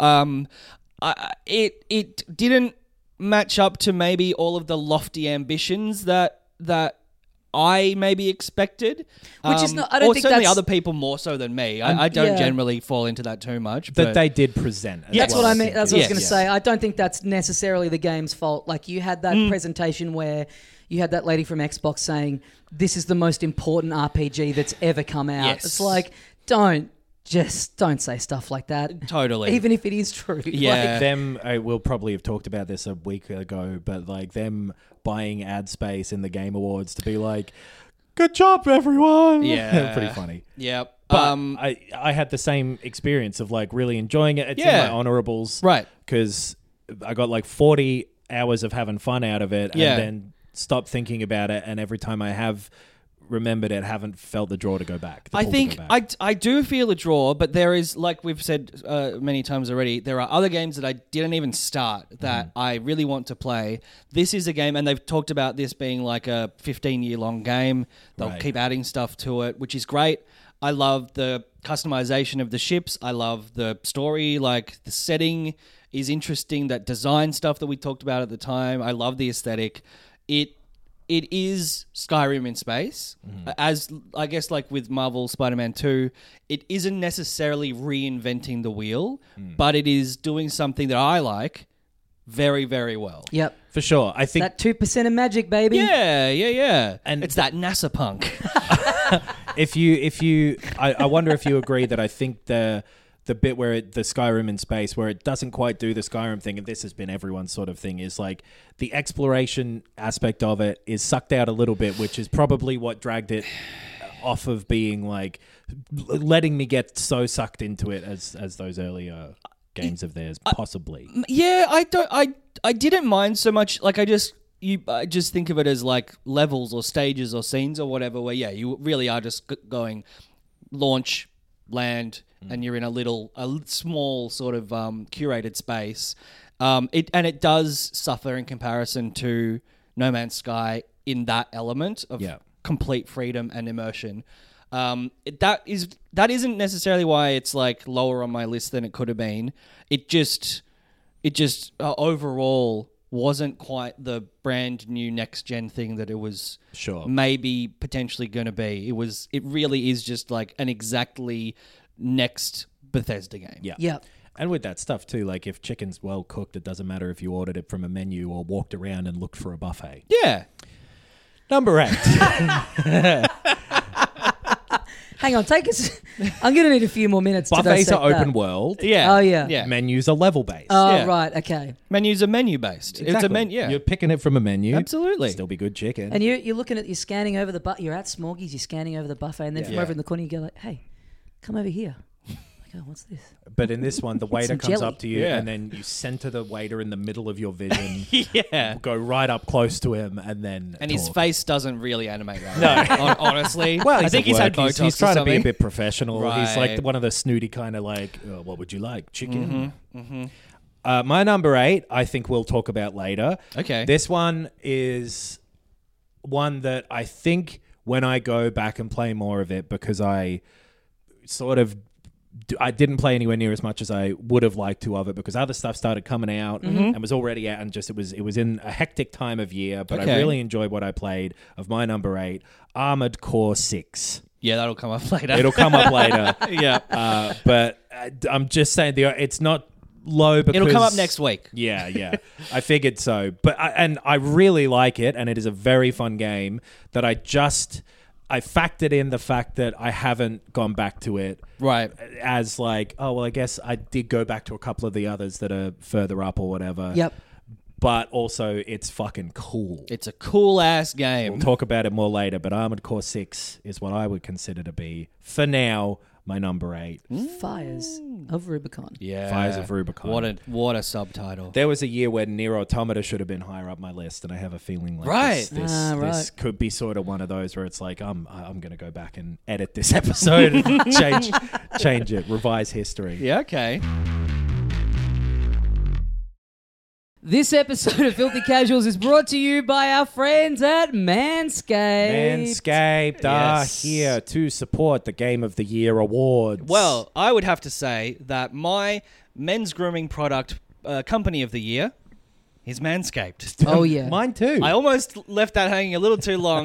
It didn't match up to maybe all of the lofty ambitions that I maybe expected. Which is not. I don't think certainly that's other people more so than me. I don't generally fall into that too much. That but they did present. That's what I mean. That's what I was Yes. going to say. I don't think that's necessarily the game's fault. Like you had that presentation where you had that lady from Xbox saying, "This is the most important RPG that's ever come out." Yes. It's like, don't say stuff like that. Totally. Even if it is true. Yeah. Like, We'll probably have talked about this a week ago, but like them buying ad space in the Game Awards to be like, "Good job, everyone." Yeah. Pretty funny. Yep. But I had the same experience of like really enjoying it. It's in my honorables, Right. Because I got like 40 hours of having fun out of it, Yeah. and then stopped thinking about it. And every time I have remembered it, haven't felt the draw to go back. I think I do feel a draw, but there is, like we've said many times already, there are other games that I didn't even start that I really want to play. This is a game, and they've talked about this being like a 15-year-long game. They'll keep adding stuff to it, which is great. I love the customization of the ships. I love the story, like the setting is interesting, that design stuff that we talked about at the time. I love the aesthetic. It is Skyrim in space. As I guess like with Marvel Spider-Man 2, it isn't necessarily reinventing the wheel, but it is doing something that I like very, very well. yep. for sure. I think That 2% of magic, baby. Yeah. And it's that NASA punk. I wonder if you agree that I think the bit where the Skyrim in space, where it doesn't quite do the Skyrim thing, and this has been everyone's sort of thing, is like the exploration aspect of it is sucked out a little bit, which is probably what dragged it off of being like letting me get so sucked into it as those earlier games of theirs, possibly. Yeah, I didn't mind so much. Like I just think of it as like levels or stages or scenes or whatever, where you really are just going launch, land, and you're in a small sort of curated space. It does suffer in comparison to No Man's Sky in that element of complete freedom and immersion. That isn't necessarily why it's like lower on my list than it could have been. It just overall wasn't quite the brand new next gen thing that it was maybe potentially going to be. It really is just like an exactly next Bethesda game. Yeah. And with that stuff too, like if chicken's well cooked, it doesn't matter if you ordered it from a menu or walked around and looked for a buffet. Yeah. Number 8. Hang on, take us. I'm going to need a few more minutes to Buffets dissect are open that. world. Yeah. Oh, yeah. Yeah. Menus are level based. Oh, Yeah. right, okay. Menus are menu based. It's a menu. Yeah. You're picking it from a menu. Absolutely. Still be good chicken. And you're looking at, you're scanning over the you're at Smorgies, you're scanning over the buffet, and then from over in the corner you go like, hey, come over here. Like, oh, what's this? But in this one, the waiter Some comes jelly. up to you Yeah. and then you center the waiter in the middle of your vision. Yeah. Go right up close to him and then And his talk. face doesn't really animate that. No. Honestly. Well, I think he's had Botox He's trying or to be a something. bit professional. He's like Right. one of the snooty kind of like, oh, what would you like? Chicken? Mm-hmm. My number 8, I think we'll talk about later. Okay. This one is one that I think when I go back and play more of it, because I didn't play anywhere near as much as I would have liked to of it, because other stuff started coming out and was already out, and just it was in a hectic time of year. But Okay. I really enjoyed what I played of my number 8, Armored Core 6. Yeah, that'll come up later. It'll come up later. Yeah. But I'm just saying, it's not low because... It'll come up next week. Yeah. I figured so. But I really like it, and it is a very fun game that I factored in the fact that I haven't gone back to it. Right. As like, oh, well, I guess I did go back to a couple of the others that are further up or whatever. Yep. But also, it's fucking cool. It's a cool-ass game. We'll talk about it more later, but Armored Core 6 is what I would consider to be, for now, my number 8. Fires of Rubicon. Yeah. Fires of Rubicon. What a subtitle. There was a year when Nier Automata should have been higher up my list, and I have a feeling like this could be sort of one of those where it's like, I'm going to go back and edit this episode and change it, revise history. Yeah, okay. This episode of Filthy Casuals is brought to you by our friends at Manscaped. Manscaped are here to support the Game of the Year awards. Well, I would have to say that my men's grooming product company of the year is Manscaped. Oh, yeah. Mine too. I almost left that hanging a little too long.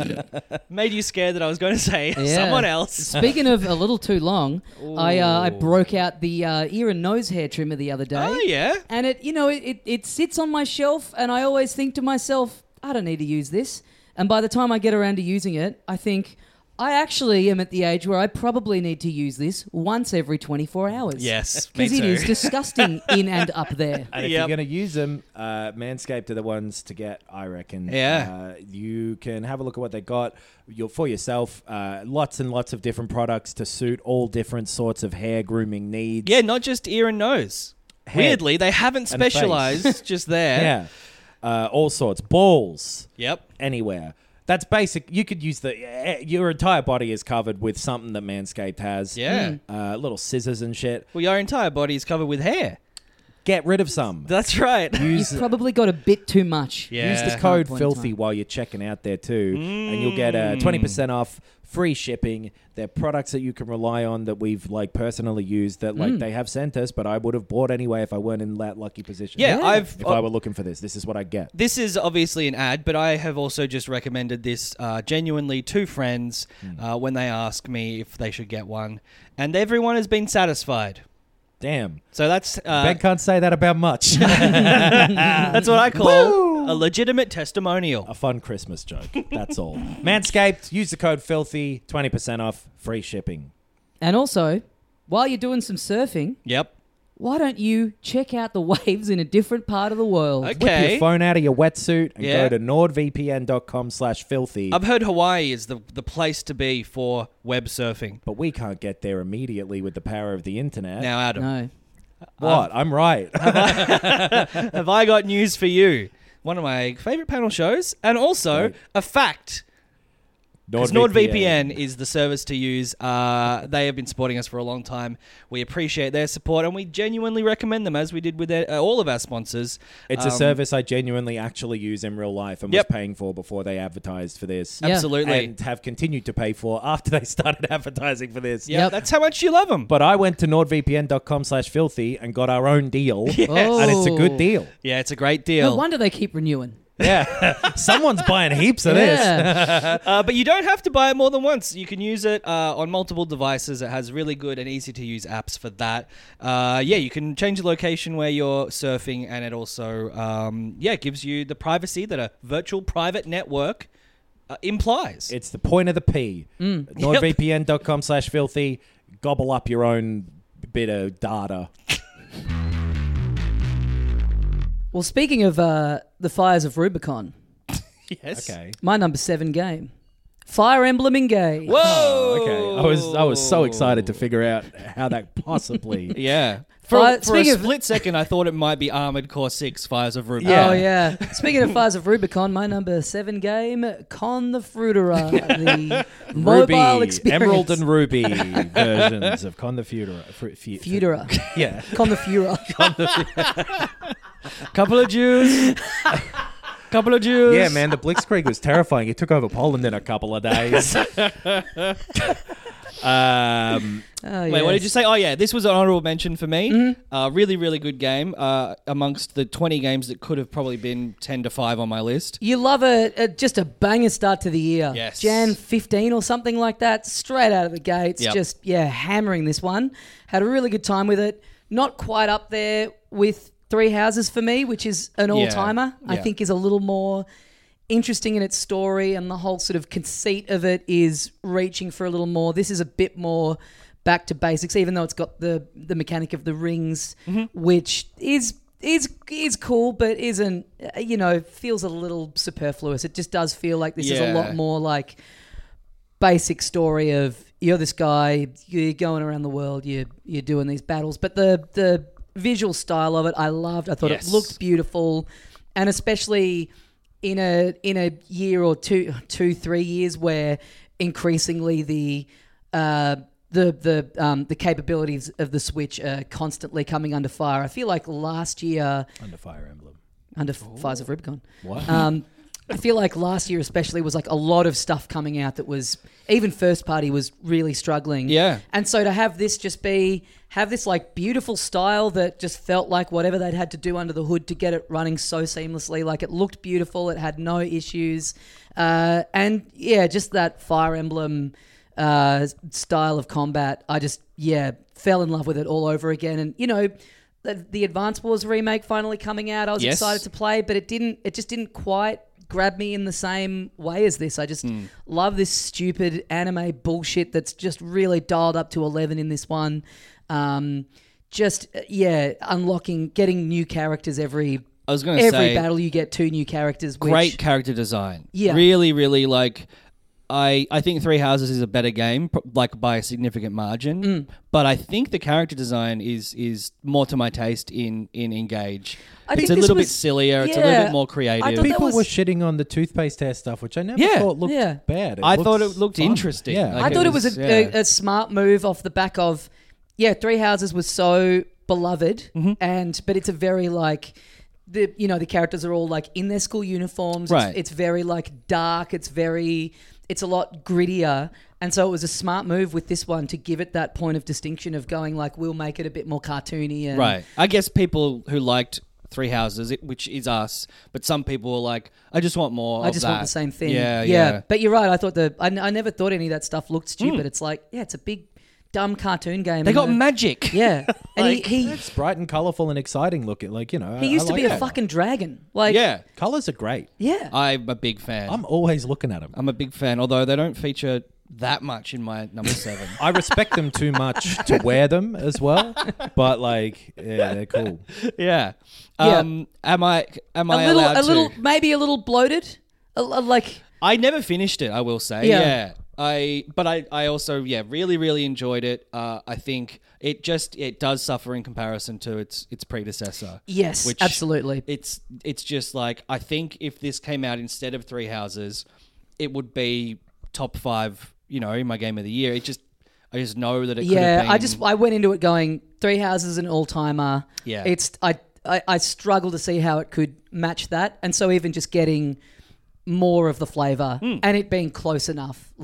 Made you scared that I was going to say someone else. Speaking of a little too long, I broke out the ear and nose hair trimmer the other day. Oh, yeah? And it sits on my shelf, and I always think to myself, I don't need to use this. And by the time I get around to using it, I think, I actually am at the age where I probably need to use this once every 24 hours. Yes, because it is disgusting in and up there. And if you're going to use them, Manscaped are the ones to get, I reckon. Yeah. You can have a look at what they got for yourself. Lots and lots of different products to suit all different sorts of hair grooming needs. Yeah, not just ear and nose. Weirdly, they haven't specialized just there. Yeah. All sorts. Balls. Yep. Anywhere. That's basic. You could use your entire body is covered with something that Manscaped has. Yeah. Little scissors and shit. Well, your entire body is covered with hair. Get rid of some. That's right. You've probably got a bit too much. Yeah. Use the code FILTHY while you're checking out there too, and you'll get 20% off, free shipping. They're products that you can rely on that we've personally used that they have sent us, but I would have bought anyway if I weren't in that lucky position. Yeah. If I were looking for this is what I get. This is obviously an ad, but I have also just recommended this genuinely to friends when they ask me if they should get one, and everyone has been satisfied. Damn. So that's... Ben can't say that about much. That's what I call a legitimate testimonial. A fun Christmas joke. That's all. Manscaped, use the code FILTHY, 20% off, free shipping. And also, while you're doing some surfing... Yep. Why don't you check out the waves in a different part of the world? Okay. Whip your phone out of your wetsuit and go to nordvpn.com/filthy. I've heard Hawaii is the place to be for web surfing. But we can't get there immediately with the power of the internet. Now, Adam. No. What? I'm right. Have I got news for you? One of my favorite panel shows, and also a fact. Because NordVPN is the service to use. They have been supporting us for a long time. We appreciate their support, and we genuinely recommend them, as we did with all of our sponsors. It's a service I genuinely actually use in real life and was paying for before they advertised for this. Yeah. Absolutely. And have continued to pay for after they started advertising for this. Yeah, that's how much you love them. But I went to nordvpn.com/filthy and got our own deal. Yes. And it's a good deal. Yeah, it's a great deal. No wonder they keep renewing. Yeah. Someone's buying heaps of this. But you don't have to buy it more than once. You can use it on multiple devices. It has really good and easy to use apps for that. You can change the location where you're surfing, and it also gives you the privacy that a virtual private network implies. It's the point of the P. nordvpn.com/filthy. Gobble up your own bit of data. Well, speaking of the Fires of Rubicon, Yes. Okay. my number 7 game, Fire Emblem Engage. Whoa. Okay. I was so excited to figure out how that possibly. Yeah. For a speaking of- split second, I thought it might be Armored Core 6 Fires of Rubicon. Oh, yeah. Speaking of Fires of Rubicon, my number 7 game, Con the Fruiterer, the mobile experience. Emerald and Ruby versions of Con the Fruiterer. Fruiterer. Yeah. Con the Führer. Couple of Jews. Yeah, man, the Blitzkrieg was terrifying. It took over Poland in a couple of days. Oh, Wait, what did you say? Oh, yeah, this was an honorable mention for me. Really, really good game. Amongst the 20 games that could have probably been 10 to 5 on my list. You love just a banger start to the year. Yes. Jan 15 or something like that, straight out of the gates. Yep. Just, hammering this one. Had a really good time with it. not quite up there with Three Houses for me, which is an all-timer. I think is a little more interesting in its story, and the whole sort of conceit of it is reaching for a little more. This is a bit more back to basics, even though it's got the mechanic of the rings, which is cool, but isn't, feels a little superfluous. It just does feel like this is a lot more like basic story of you're this guy, you're going around the world, you're doing these battles. But the visual style of it, I loved. I thought it looked beautiful, and especially in a year or 3 years where increasingly the capabilities of the Switch are constantly coming under fire. I feel like last year under Fire Emblem, under Fires of Rubicon. What? I feel like last year especially was like a lot of stuff coming out that was, even first party was really struggling. Yeah. And so to have this just have this like beautiful style that just felt like whatever they'd had to do under the hood to get it running so seamlessly. Like it looked beautiful. It had no issues. And yeah, just that Fire Emblem style of combat. I just, fell in love with it all over again. And, the Advance Wars remake finally coming out. I was excited to play, but it just didn't quite grab me in the same way as this. I just love this stupid anime bullshit that's just really dialed up to 11 in this one. Unlocking, getting new characters every battle you get 2 new characters. Great character design. Yeah. Really, really like... I think Three Houses is a better game, like by a significant margin. But I think the character design is more to my taste in Engage. It's a little bit sillier. It's a little bit more creative. People were shitting on the toothpaste hair stuff, which I never thought looked bad. I thought it looked interesting. Yeah. I thought it was a smart move off the back of, Three Houses was so beloved, but it's a very like... The characters are all like in their school uniforms. Right. It's very like dark. It's a lot grittier. And so it was a smart move with this one to give it that point of distinction of going like, we'll make it a bit more cartoony. And right. I guess people who liked Three Houses, which is us, but some people were like, I just want more I just want the same thing. Yeah. But you're right. I thought I never thought any of that stuff looked stupid. It's like, it's a big, dumb cartoon game. They got magic. Yeah. And like, he it's bright and colourful and exciting looking. Like, he used to be a fucking dragon. Like, colours are great. Yeah. I'm a big fan. I'm always looking at them. I'm a big fan, although they don't feature that much in my number 7. I respect them too much to wear them as well, but like, they're cool. Yeah. Am I allowed to? Maybe a little bloated. Like, I never finished it, I will say. Yeah. I also really, really enjoyed it. I think it does suffer in comparison to its predecessor. Yes, absolutely. It's just like, I think if this came out instead of Three Houses, it would be top 5, in my game of the year. I just know that it could have been. I went into it going, Three Houses an all-timer. Yeah. I struggle to see how it could match that. And so even just getting more of the flavour and it being close enough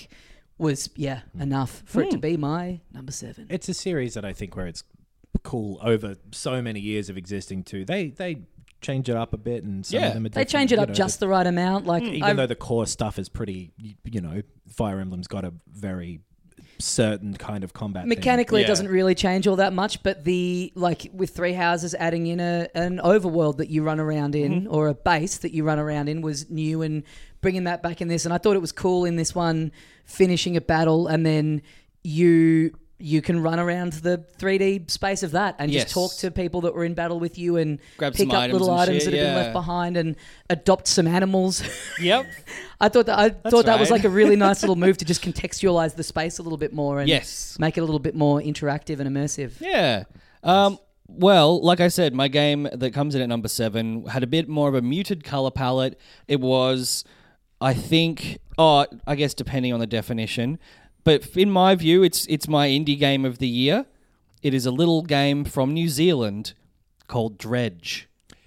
was enough for it to be my number 7. It's a series that I think where it's cool over so many years of existing too. They change it up a bit, and some of them are they change it up just the right amount. Like even though the core stuff is pretty, Fire Emblem's got a very certain kind of combat mechanically thing. It doesn't really change all that much, but with Three Houses adding in an overworld that you run around in or a base that you run around in was new, and bringing that back in this. And I thought it was cool in this one, finishing a battle and then you can run around the 3D space of that and just talk to people that were in battle with you and grab pick up little items that have been left behind and adopt some animals. Yep. I thought that was like a really nice little move to just contextualize the space a little bit more and make it a little bit more interactive and immersive. Yeah. Well, like I said, my game that comes in at number 7 had a bit more of a muted color palette. It was, I think, I guess depending on the definition, but in my view, it's my indie game of the year. It is a little game from New Zealand called Dredge.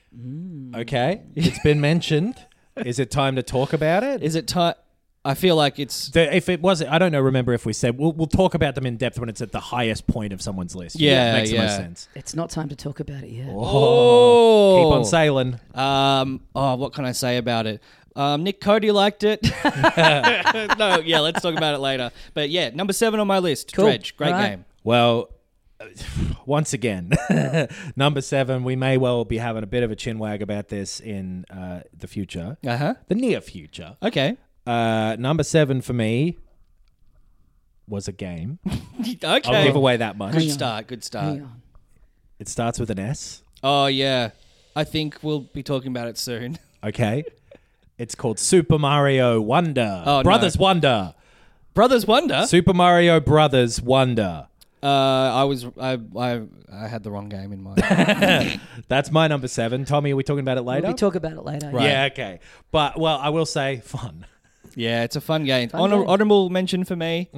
Okay, it's been mentioned. Is it time to talk about it? Is it time? I feel like it's... If it was, I don't know, remember if we said, we'll talk about them in depth when it's at the highest point of someone's list. Yeah, makes the most sense. It's not time to talk about it yet. Oh. Keep on sailing. What can I say about it? Nick Cody liked it. No, let's talk about it later. But yeah, number 7 on my list, cool. Dredge. Great game. Well, once again, number 7, we may well be having a bit of a chinwag about this in the future. The near future. Okay. Number 7 for me was a game. Okay. I'll give away that much. Good start. Hang on. It starts with an S. Oh, yeah. I think we'll be talking about it soon. Okay. It's called Super Mario Wonder. Oh, Brothers Wonder. Brothers Wonder? Super Mario Brothers Wonder. I had the wrong game in mind. That's my number 7. Tommy, are we talking about it later? We talk about it later. Right. Yeah, okay. But, well, I will say fun. Yeah, it's a fun game. Fun game. Honorable mention for me.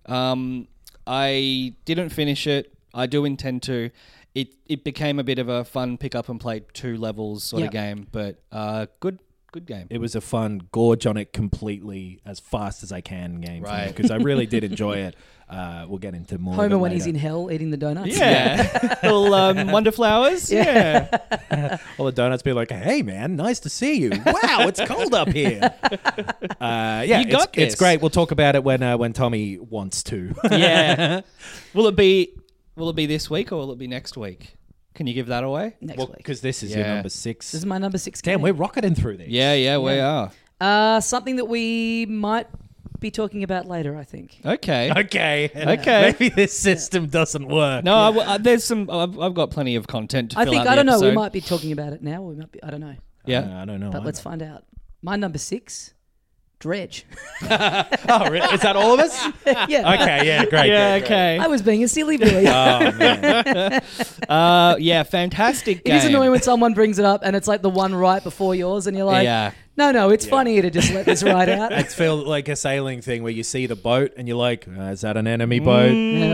I didn't finish it. I do intend to. It became a bit of a fun pick up and play 2 levels sort of game, but good game. It was a fun gorge on it completely as fast as I can game. Right. Because I really did enjoy it. We'll get into more Homer of it when later. he's in hell eating the donuts. Yeah. Little Wonder Flowers. Yeah. All the donuts be like, hey, man, nice to see you. Wow, it's cold up here. You got this. It's great. We'll talk about it when Tommy wants to. Yeah. Will it be this week or will it be next week? Can you give that away? Next Well, week. because this is your number 6. This is my number 6 Damn, game. we're rocketing through these. Yeah, we are. Something that we might be talking about later, I think. Okay. Okay. Okay. Maybe this system doesn't work. No, there's some. I've got plenty of content to I fill think, out the I don't know, we episode. might be talking about it now. We might be, I don't know. Yeah. I don't know. But let's find out. My number 6, Dredge. Oh, really? Is that all of us? Yeah. Okay, yeah, great. Yeah. great, Okay. I was being a silly boy. Oh, man. Yeah. Fantastic It game. is annoying when someone brings it up and it's like the one right before yours and you're like, Yeah. no, it's funnier to just let this ride out. It feels like a sailing thing where you see the boat and you're like, is that an enemy boat?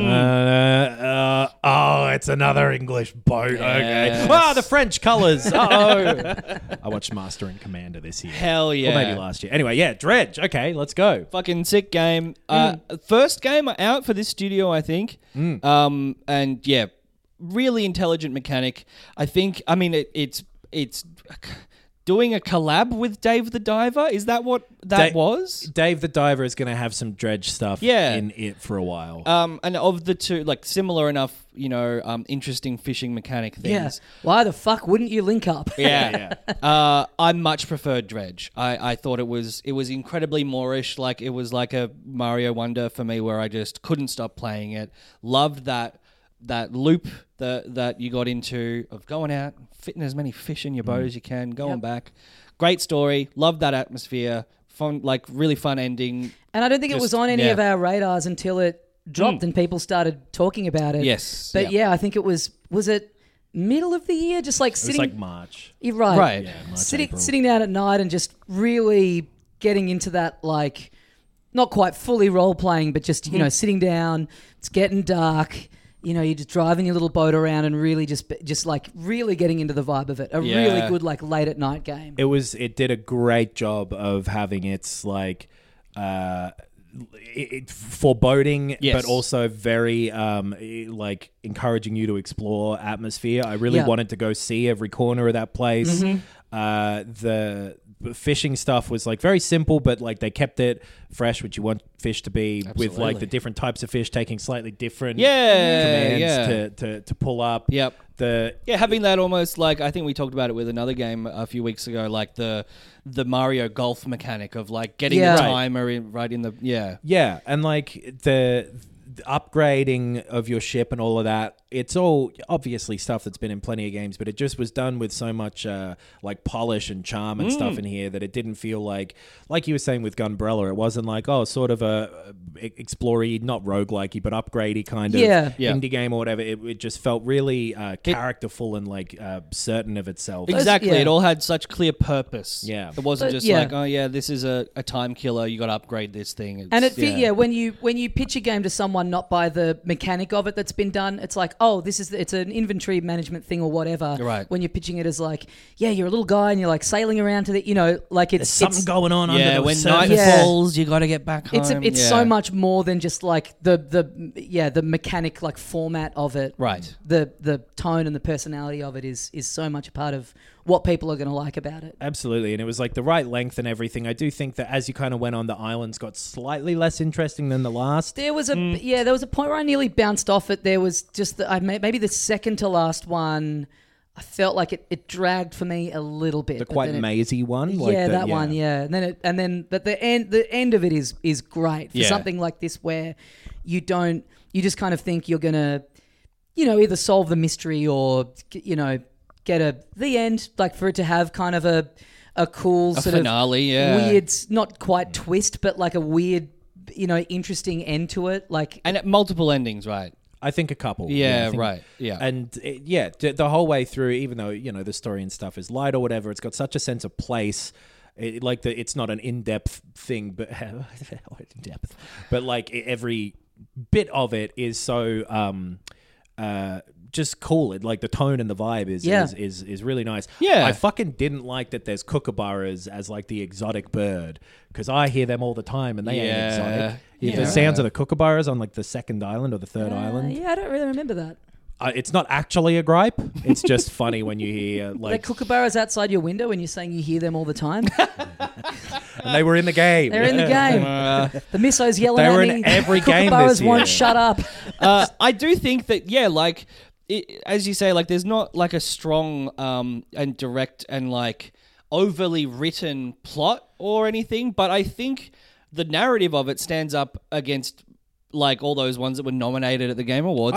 Oh, it's another English boat. Okay. Yes. Ah, the French colours. Uh-oh. I watched Master and Commander this year. Hell yeah. Or maybe last year. Anyway, yeah, Dredge. Okay, let's go. Fucking sick game. First game out for this studio, I think. And yeah, really intelligent mechanic. I think. I mean, it's doing a collab with Dave the Diver. Is that what that was? Dave the Diver is going to have some Dredge stuff in it for a while. And of the two, like similar enough, interesting fishing mechanic things. Yeah. Why the fuck wouldn't you link up? Yeah. I much preferred Dredge. I thought it was incredibly Moorish. Like it was like a Mario Wonder for me, where I just couldn't stop playing it. Loved that loop that you got into of going out, fitting as many fish in your boat as you can, going back. Great story. Loved that atmosphere. Fun, like really fun ending. And I don't think it was on any of our radars until it dropped and people started talking about it. Yes. But I think it was it middle of the year? Just like sitting. It was like March. You're right. Right. Yeah, March, Sitting down at night and just really getting into that, like, not quite fully role playing, but just, sitting down, it's getting dark. You're just driving your little boat around and really just like really getting into the vibe of it. A really good like late at night game. It did a great job of having its like foreboding, but also very like encouraging you to explore atmosphere. I really wanted to go see every corner of that place. The fishing stuff was like very simple, but like they kept it fresh, which you want fish to be, with like the different types of fish taking slightly different commands to pull up. Yep. Having that almost like, I think we talked about it with another game a few weeks ago, like the Mario Golf mechanic of like getting the timer right in the Yeah, and like the upgrading of your ship and all of that, it's all obviously stuff that's been in plenty of games, but it just was done with so much like polish and charm and stuff in here that it didn't feel like you were saying with Gunbrella, it wasn't like, sort of a explory, not roguelike-y, but upgradey kind of indie game or whatever. It just felt really characterful and like certain of itself. Exactly. It all had such clear purpose. Yeah. It wasn't just like, this is a time killer, you got to upgrade this thing. And when you pitch a game to someone not by the mechanic of it that's been done, it's like, it's an inventory management thing or whatever. Right. When you're pitching it as like, you're a little guy and you're like sailing around to the, like it's something going on under the when surface. night falls, you got to get back home. It's so much more than just like the mechanic like format of it. Right. The tone and the personality of it is so much a part of what people are going to like about it. Absolutely, and it was like the right length and everything. I do think that as you kind of went on, the islands got slightly less interesting than the last. There was there was a point where I nearly bounced off it. There was just maybe the second to last one. I felt like it dragged for me a little bit. The quite mazy one, one, yeah. And then but the end of it is great for something like this where you just kind of think you're gonna, either solve the mystery or get the end, like for it to have kind of a cool sort finale, of weird, not quite twist, but like a weird, interesting end to it, like and multiple endings, right? I think a couple. Yeah, right. Yeah. And the whole way through, even though, the story and stuff is light or whatever, it's got such a sense of place. It's not an in-depth thing, but in-depth. But like every bit of it is so just cool. Like the tone and the vibe is really nice. Yeah. I fucking didn't like that there's kookaburras as like the exotic bird, because I hear them all the time and they ain't exotic. The sounds of the kookaburras on like the second island or the third island. Yeah, I don't really remember that. It's not actually a gripe. It's just funny when you hear like kookaburras outside your window and you're saying you hear them all the time. And they were in the game. They're in the game. The missos yelling at me. They were in every game Kookaburras this year. won't shut up. I do think that as you say, like there's not like a strong and direct and like overly written plot or anything, but I think the narrative of it stands up against like all those ones that were nominated at the Game Awards.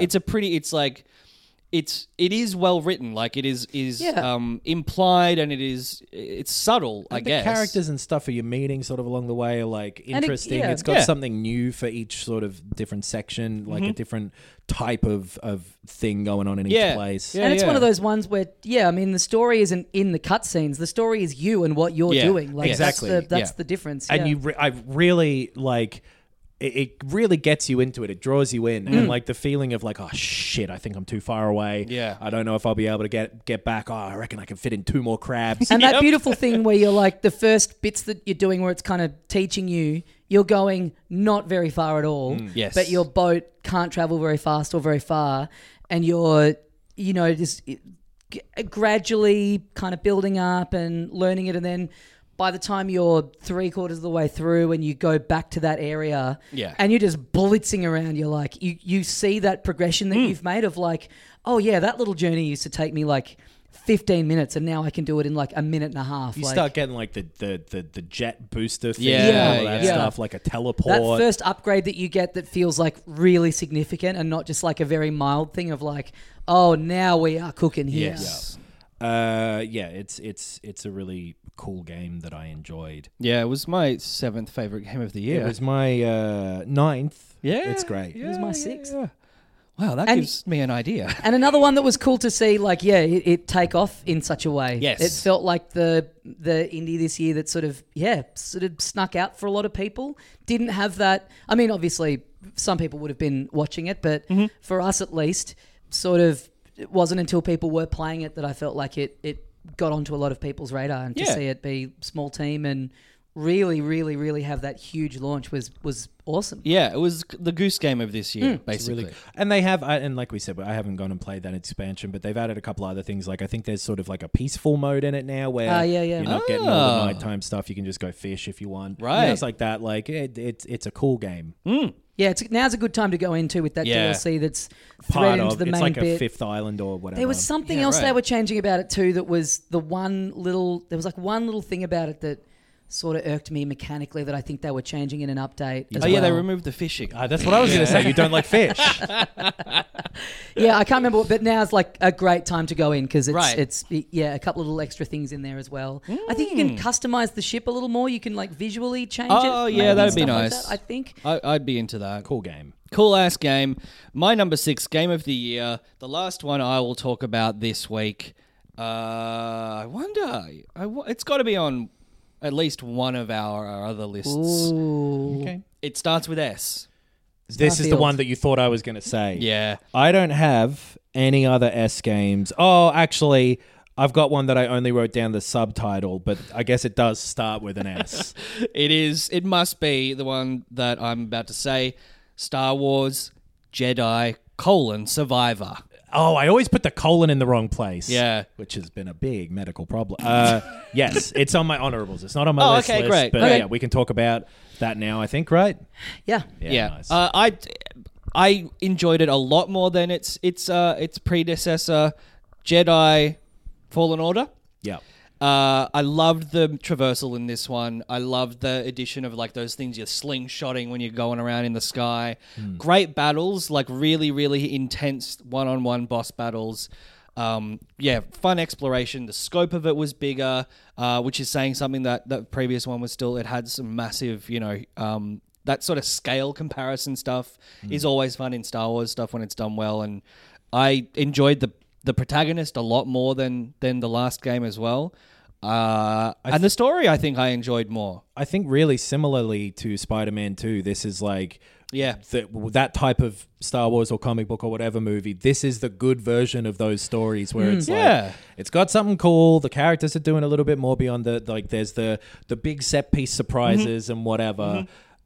It is well written. Like it is implied and it's subtle, I guess. The characters and stuff that you're meeting sort of along the way are like interesting. It's got something new for each sort of different section, like a different type of thing going on in each place. And it's one of those ones where, the story isn't in the cutscenes. The story is you and what you're doing. Like exactly. That's the difference. And I really like... It really gets you into it. It draws you in. And like the feeling of like, oh shit, I think I'm too far away. Yeah. I don't know if I'll be able to get back. Oh, I reckon I can fit in 2 more crabs. And that beautiful thing where you're like, the first bits that you're doing where it's kind of teaching you, you're going not very far at all. Yes. But your boat can't travel very fast or very far. And you're, just gradually kind of building up and learning it. And then by the time you're 3/4 of the way through and you go back to that area and you're just blitzing around, you're like, you see that progression that you've made of like, oh yeah, that little journey used to take me like 15 minutes and now I can do it in like a minute and a half. You start getting like the jet booster thing and all that stuff, like a teleport. That first upgrade that you get that feels like really significant and not just like a very mild thing of like, oh, now we are cooking here. Yes. It's a really cool game that I enjoyed. Yeah, it was my 7th favorite game of the year. It was my 9th. Yeah, it's great. It was my 6th. Yeah. Wow, that gives me an idea. And another one that was cool to see, like, it take off in such a way. Yes. It felt like the indie this year that sort of snuck out for a lot of people. Didn't have that. I mean, obviously, some people would have been watching it, but for us at least, sort of, it wasn't until people were playing it that I felt like it got onto a lot of people's radar, and to see it be small team and really, really, really have that huge launch was awesome. Yeah, it was the goose game of this year, basically. Really, and they have, and like we said, I haven't gone and played that expansion, but they've added a couple other things. Like I think there's sort of like a peaceful mode in it now, where you're not getting all the nighttime stuff. You can just go fish if you want, right? Things like that. Like it's a cool game. Yeah, now's a good time to go into with that DLC that's threaded into the main bit. It's like a 5th island or whatever. There was something else they were changing about it too that was there was like one little thing about it that sort of irked me mechanically that I think they were changing in an update as well. Yeah, they removed the fishing. That's what I was going to say. You don't like fish. Yeah, I can't remember, but now's like a great time to go in because it's a couple of little extra things in there as well. I think you can customize the ship a little more. You can like visually change it. Oh yeah, that'd be nice. Like that, I think I'd be into that. Cool game. Cool ass game. My number 6 game of the year. The last one I will talk about this week. I wonder. It's got to be on at least one of our other lists. Ooh. Okay. It starts with S. This is the one that you thought I was going to say. Yeah. I don't have any other S games. Oh, actually, I've got one that I only wrote down the subtitle, but I guess it does start with an S. It must be the one that I'm about to say. Star Wars Jedi : Survivor. Oh, I always put the colon in the wrong place. Yeah. Which has been a big medical problem. Yes, it's on my honorables. It's not on my list. Okay, great. But Okay. yeah, we can talk about that now, I think, right? Yeah. Yeah. Nice. I enjoyed it a lot more than its predecessor, Jedi Fallen Order. Yeah. I loved the traversal in this one. I loved the addition of like those things you're slingshotting when you're going around in the sky. Great battles, like really, really intense one-on-one boss battles. Fun exploration. The scope of it was bigger, which is saying something that the previous one was still. It had some massive, that sort of scale comparison stuff is always fun in Star Wars stuff when it's done well. And I enjoyed the protagonist a lot more than the last game as well. And the story, I think I enjoyed more. I think really similarly to Spider-Man 2, this is like that type of Star Wars or comic book or whatever movie. This is the good version of those stories where it's like it's got something cool. The characters are doing a little bit more beyond there's the big set piece surprises and whatever.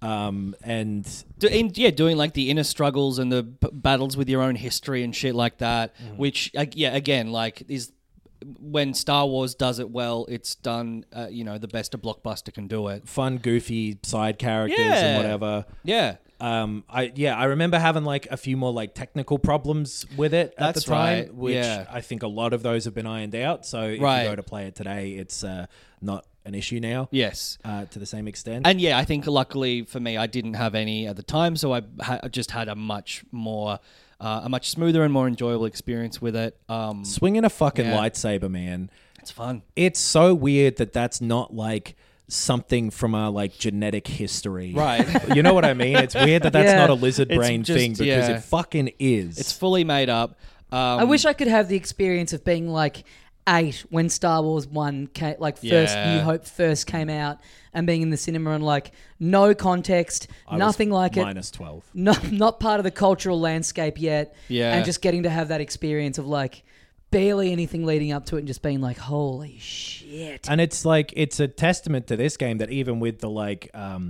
Doing like the inner struggles and the battles with your own history and shit like that, which again, like is when Star Wars does it well, it's done. The best a blockbuster can do it. Fun, goofy side characters and whatever. Yeah. I remember having like a few more like technical problems with it at the time, which I think a lot of those have been ironed out. So if you go to play it today, it's not an issue now. Yes. To the same extent. And I think luckily for me, I didn't have any at the time, so I just had a much smoother and more enjoyable experience with it. Swinging a fucking lightsaber, man. It's fun. It's so weird that that's not like something from our like genetic history. Right. You know what I mean? It's weird that that's not a lizard brain just, thing because it fucking is. It's fully made up. I wish I could have the experience of being like 8 when Star Wars 1 came, New Hope first came out, and being in the cinema and like no context, nothing like it. Minus 12. Not part of the cultural landscape yet. Yeah. And just getting to have that experience of like barely anything leading up to it and just being like, holy shit. And it's like, it's a testament to this game that even with the like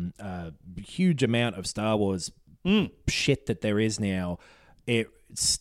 huge amount of Star Wars shit that there is now, it's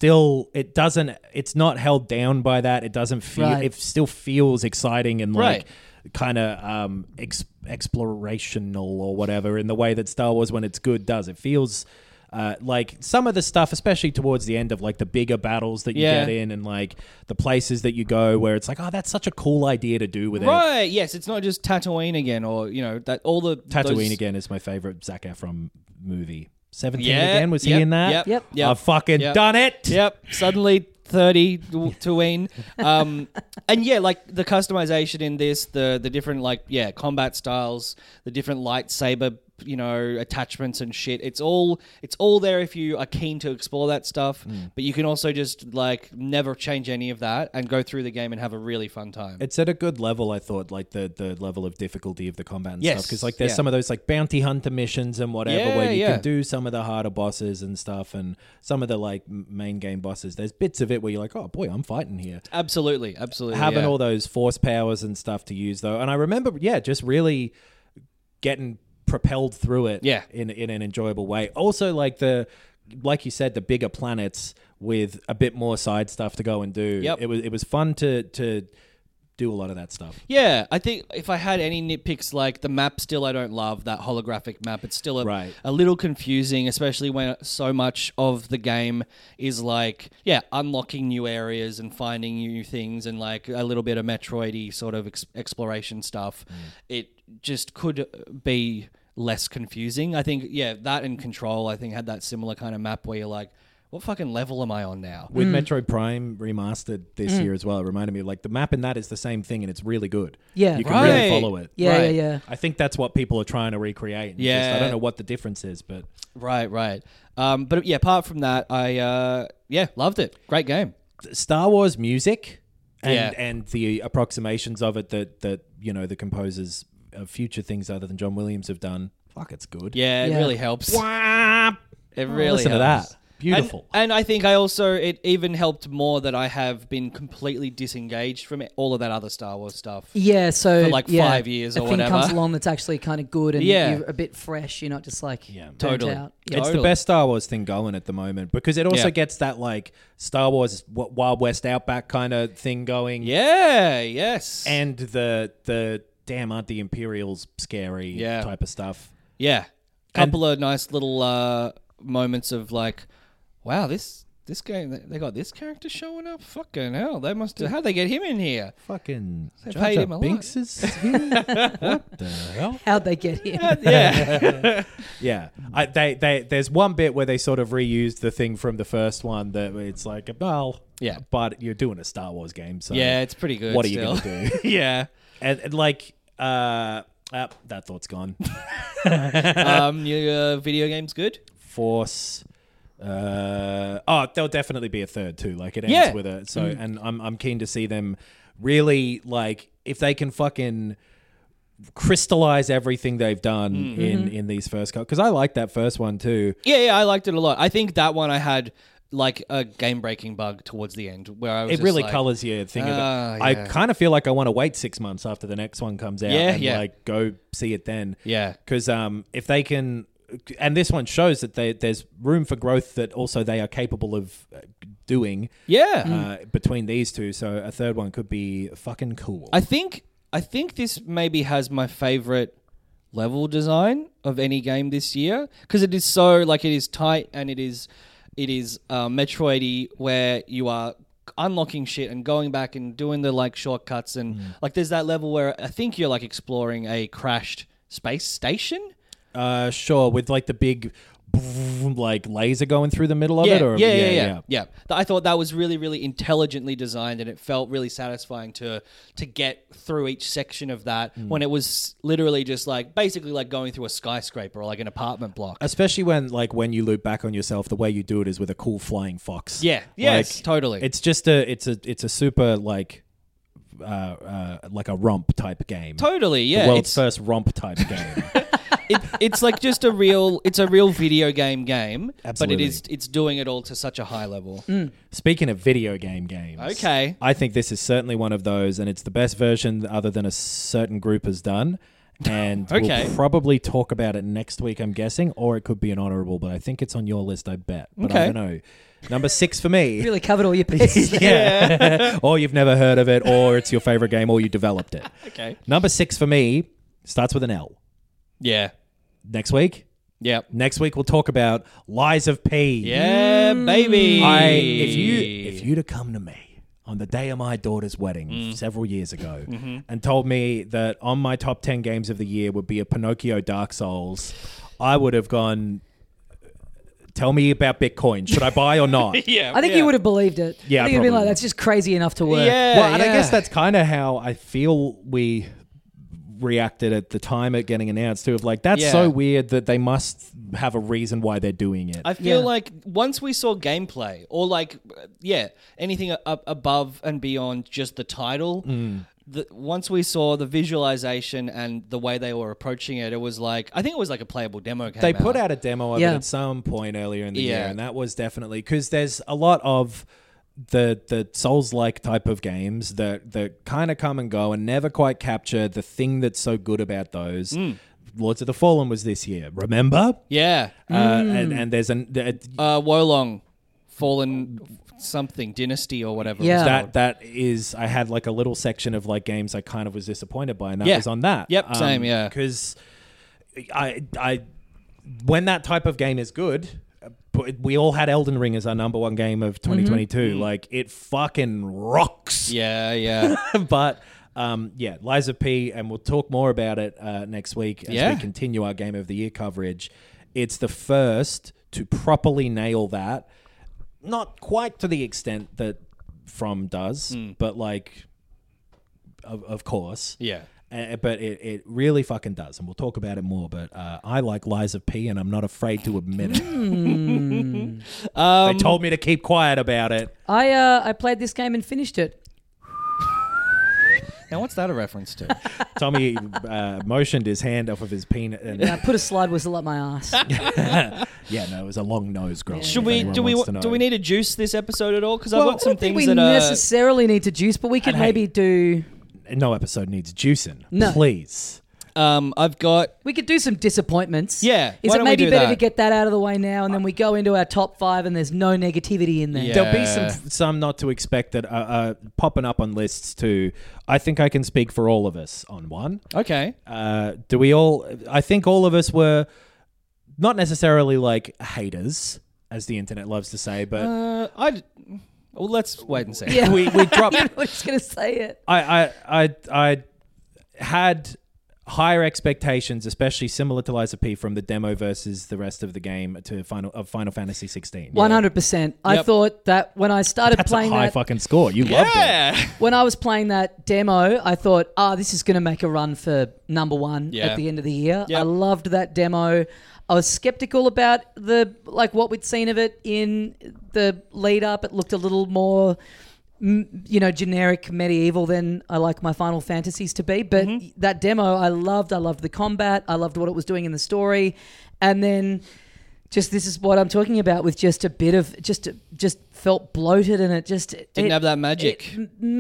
not held down by that. It doesn't feel, it still feels exciting and like kind of explorational or whatever in the way that Star Wars, when it's good, does. It feels like some of the stuff, especially towards the end of like the bigger battles that you get in and like the places that you go where it's like, oh, that's such a cool idea to do with it. Right, yes. It's not just Tatooine again or, that all the... Tatooine again is my favorite Zac Efron movie. 17 again? Was he in that? Yep. I've fucking done it. Yep. Suddenly 30 to win. And like the customization in this, the different like, combat styles, the different lightsaber, attachments and shit. It's all there if you are keen to explore that stuff. But you can also just like never change any of that and go through the game and have a really fun time. It's at a good level, I thought, like the level of difficulty of the combat and stuff. Because like there's some of those like bounty hunter missions and whatever where you can do some of the harder bosses and stuff, and some of the like main game bosses. There's bits of it where you're like, oh boy, I'm fighting here. Absolutely. Having all those force powers and stuff to use though. And I remember, just really getting propelled through it in an enjoyable way. Also, like you said, the bigger planets with a bit more side stuff to go and do. Yep. It was fun to do a lot of that stuff. Yeah, I think if I had any nitpicks, like the map still I don't love, that holographic map. It's still a little confusing, especially when so much of the game is like, unlocking new areas and finding new things and like a little bit of Metroid-y sort of exploration stuff. It just could be less confusing. I think, that and Control, I think, had that similar kind of map where you're like, what fucking level am I on now? With Metroid Prime remastered this year as well, it reminded me of like the map in that is the same thing and it's really good. Yeah. You can really follow it. Yeah. I think that's what people are trying to recreate. I don't know what the difference is, but... Right. But apart from that, I loved it. Great game. Star Wars music and the approximations of it that the composers of future things other than John Williams have done. Fuck, it's good. Yeah, it really helps. It really listen helps. to that. Beautiful. And I think it even helped more that I have been completely disengaged from all of that other Star Wars stuff. Yeah, so for 5 years or whatever. A thing comes along that's actually kind of good and you're a bit fresh. You're not just like totally. Out. Yeah. It's the best Star Wars thing going at the moment because it also gets that like Star Wars Wild West Outback kind of thing going. Yeah, yes. And the damn, aren't the Imperials scary type of stuff. Yeah. Couple of nice little moments of like, wow, this game, they got this character showing up? Fucking hell, they must have... How'd they get him in here? Fucking They Jar paid Jar him a Binks lot. is here? What the hell? How'd they get him? Yeah. Yeah. There's one bit where they sort of reused the thing from the first one that it's like, well... Yeah. But you're doing a Star Wars game, so... Yeah, it's pretty good What are still. you going to do? Yeah. And like... that thought's gone. Your video game's good? Force... there'll definitely be a third too. Like it ends with a and I'm keen to see them really like if they can fucking crystallize everything they've done in these first because I like that first one too. Yeah, I liked it a lot. I think that one I had like a game-breaking bug towards the end where I was It really like, colors your thing of it. I kind of feel like I want to wait 6 months after the next one comes out and like go see it then. Yeah. Because if they can... And this one shows that there's room for growth that also they are capable of doing. Yeah. Between these two, so a third one could be fucking cool. I think this maybe has my favorite level design of any game this year because it is so like it is tight and it is Metroid-y where you are unlocking shit and going back and doing the like shortcuts and like there's that level where I think you're like exploring a crashed space station. Sure, with like the big like laser going through the middle of it? Or? Yeah. I thought that was really, really intelligently designed and it felt really satisfying to get through each section of that when it was literally just like basically like going through a skyscraper or like an apartment block. Especially when you loop back on yourself, the way you do it is with a cool flying fox. Yeah, yes, like, totally. It's just it's a super like a romp type game. Totally, yeah. The world's first romp type game. It's like just a real video game, Absolutely. but it's doing it all to such a high level. Speaking of video games, okay, I think this is certainly one of those, and it's the best version other than a certain group has done. And we'll probably talk about it next week, I'm guessing, or it could be an honorable, but I think it's on your list, I bet. But I don't know. Number 6 for me. You really covered all your bases. Yeah. Or you've never heard of it, or it's your favorite game, or you developed it. Okay. Number 6 for me starts with an L. Yeah. Next week? Yep. Next week we'll talk about Lies of P. Yeah, baby. If you'd have come to me on the day of my daughter's wedding several years ago and told me that on my top 10 games of the year would be a Pinocchio Dark Souls, I would have gone, tell me about Bitcoin. Should I buy or not? I think you would have believed it. Yeah, I think you'd be probably. like, that's just crazy enough to work. Yeah. Well, and I guess that's kind of how I feel we reacted at the time at getting announced too, of like, that's so weird that they must have a reason why they're doing it. I feel like once we saw gameplay or like, anything above and beyond just the title, once we saw the visualization and the way they were approaching it, it was like, I think it was like a playable demo game. They put out a demo of it at some point earlier in the year, and that was definitely, because there's a lot of the Souls-like type of games that kind of come and go and never quite capture the thing that's so good about those. Lords of the Fallen was this year, remember? Yeah. And there's Wolong, Fallen something, Dynasty or whatever. Yeah. that is, I had like a little section of like games I kind of was disappointed by, and that was on that. Yep, same, yeah. Because I when that type of game is good, we all had Elden Ring as our number one game of 2022. Like, it fucking rocks. Yeah. But Lies of P, and we'll talk more about it next week as we continue our Game of the Year coverage. It's the first to properly nail that. Not quite to the extent that From does, but like, of course. Yeah. But it really fucking does, and we'll talk about it more. But I like Lies of P, and I'm not afraid to admit it. They told me to keep quiet about it. I played this game and finished it. Now, what's that a reference to? Tommy motioned his hand off of his penis. And I put a slide whistle up my ass. yeah, no, it was a long nose growing. Should we? Do we need to juice this episode at all? Because Well, I've got some I don't think things we that are. necessarily need to juice, but we could maybe do. No episode needs juicing. No. Please. I've got. We could do some disappointments. Yeah, Is why it don't we maybe do better that? to get that out of the way now, and then we go into our top 5, and there's no negativity in there? Yeah. There'll be some not to expect that are popping up on lists too. I think I can speak for all of us on one. Okay. Do we all? I think all of us were not necessarily like haters, as the internet loves to say, but Well, let's wait and see. Yeah. we dropped. I was just going to say it. I had higher expectations, especially similar to Lies of P, from the demo versus the rest of the game to Final Fantasy 16. 100%. I Yep. thought that when I started That's playing a high that, fucking score. You loved it. Yeah. when I was playing that demo, I thought, this is going to make a run for number 1 Yeah. at the end of the year. Yep. I loved that demo. I was skeptical about what we'd seen of it in the lead up. It looked a little more, generic medieval than I like my Final Fantasies to be. But that demo, I loved. I loved the combat. I loved what it was doing in the story. And then this is what I'm talking about with just a bit of, just felt bloated, and it just Didn't have that magic.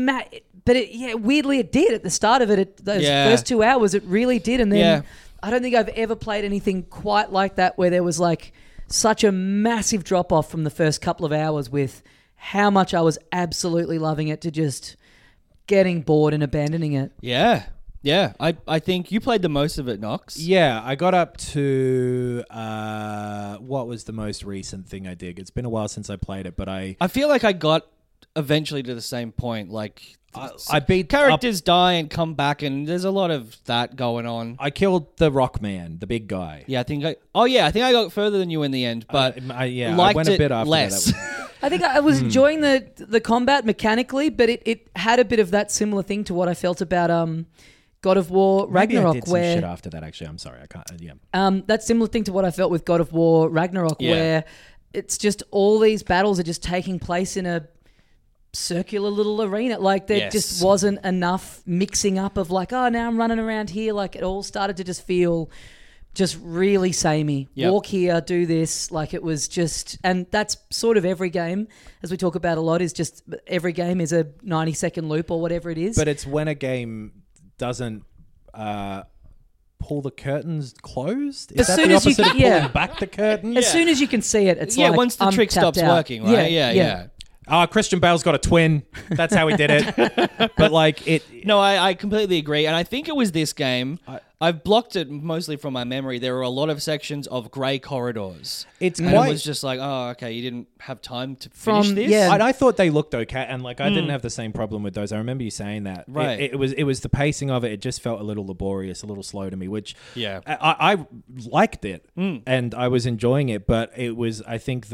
Weirdly it did at the start of it. Those first 2 hours, it really did. And then I don't think I've ever played anything quite like that, where there was like such a massive drop off from the first couple of hours with how much I was absolutely loving it to just getting bored and abandoning it. Yeah. Yeah. I think you played the most of it, Knox. Yeah, I got up to what was the most recent thing I did? It's been a while since I played it, but I I feel like I got eventually to the same point. Like, I beat characters die and come back, and there's a lot of that going on. I killed the Rock Man, the big guy. Yeah, I think I got further than you in the end, but I liked went a it bit after less. that. I think I was enjoying the combat mechanically, but it had a bit of that similar thing to what I felt about God of War Maybe Ragnarok, I did some where shit after that. Actually, I'm sorry, I can't. that similar thing to what I felt with God of War Ragnarok, where it's just all these battles are just taking place in a circular little arena. Like there just wasn't enough mixing up of like, now I'm running around here. Like it all started to just feel just really samey. Yep. Walk here, do this. Like it was just, and that's sort of every game, as we talk about a lot, is just every game is a 90-second loop or whatever it is. But it's when a game doesn't pull the curtains closed. Is As that soon the as you opposite of can- pulling back the curtain? as soon as you can see it, it's like, once the I'm trick tapped stops out. working, right? Yeah. Christian Bale's got a twin. That's how he did it. But like it. No, I completely agree. And I think it was this game. I've blocked it mostly from my memory. There were a lot of sections of grey corridors. It's and quite. it was just like, okay, you didn't have time to finish this? yeah. I thought they looked okay, and like I didn't have the same problem with those. I remember you saying that. Right. It was the pacing of it. It just felt a little laborious, a little slow to me. Which I liked it, and I was enjoying it. But it was, I think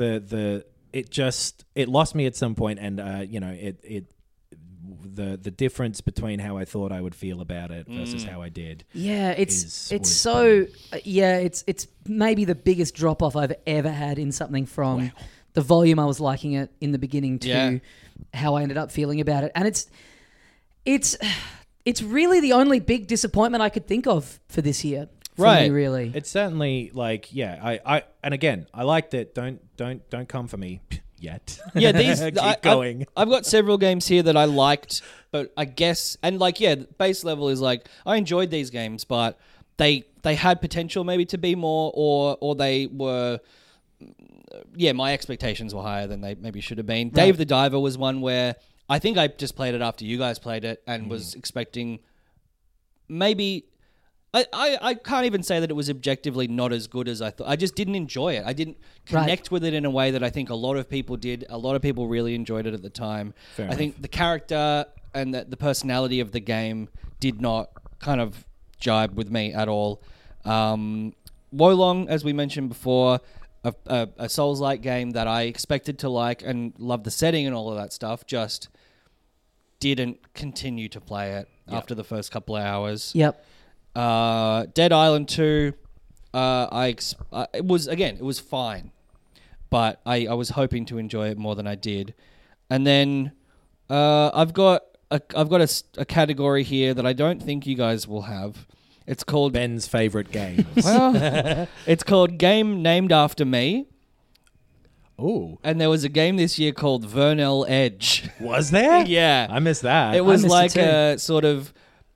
it lost me at some point, and the difference between how I thought I would feel about it versus how I did. Yeah, it's maybe the biggest drop off I've ever had in something from the volume I was liking it in the beginning to how I ended up feeling about it. And it's really the only big disappointment I could think of for this year. For me, really. It's certainly like, I and again, I liked it. Don't come for me yet. Yeah, these keep going. I've got several games here that I liked, but I guess base level is like I enjoyed these games, but they had potential maybe to be more, or they were. Yeah, my expectations were higher than they maybe should have been. Right. Dave the Diver was one where I think I just played it after you guys played it and was expecting maybe. I can't even say that it was objectively not as good as I thought. I just didn't enjoy it. I didn't connect with it in a way that I think a lot of people did. A lot of people really enjoyed it at the time. I think the character and the personality of the game did not kind of jibe with me at all. Wolong, as we mentioned before, a Souls-like game that I expected to like and love the setting and all of that stuff, just didn't continue to play it after the first couple of hours. Yep. Dead Island 2, it was fine, but I was hoping to enjoy it more than I did. And then I've got a category here that I don't think you guys will have. It's called Ben's favorite games. Well, it's called Game Named After Me. Ooh. And there was a game this year called Vernell Edge. Was there? Yeah. I missed that. It was like it a sort of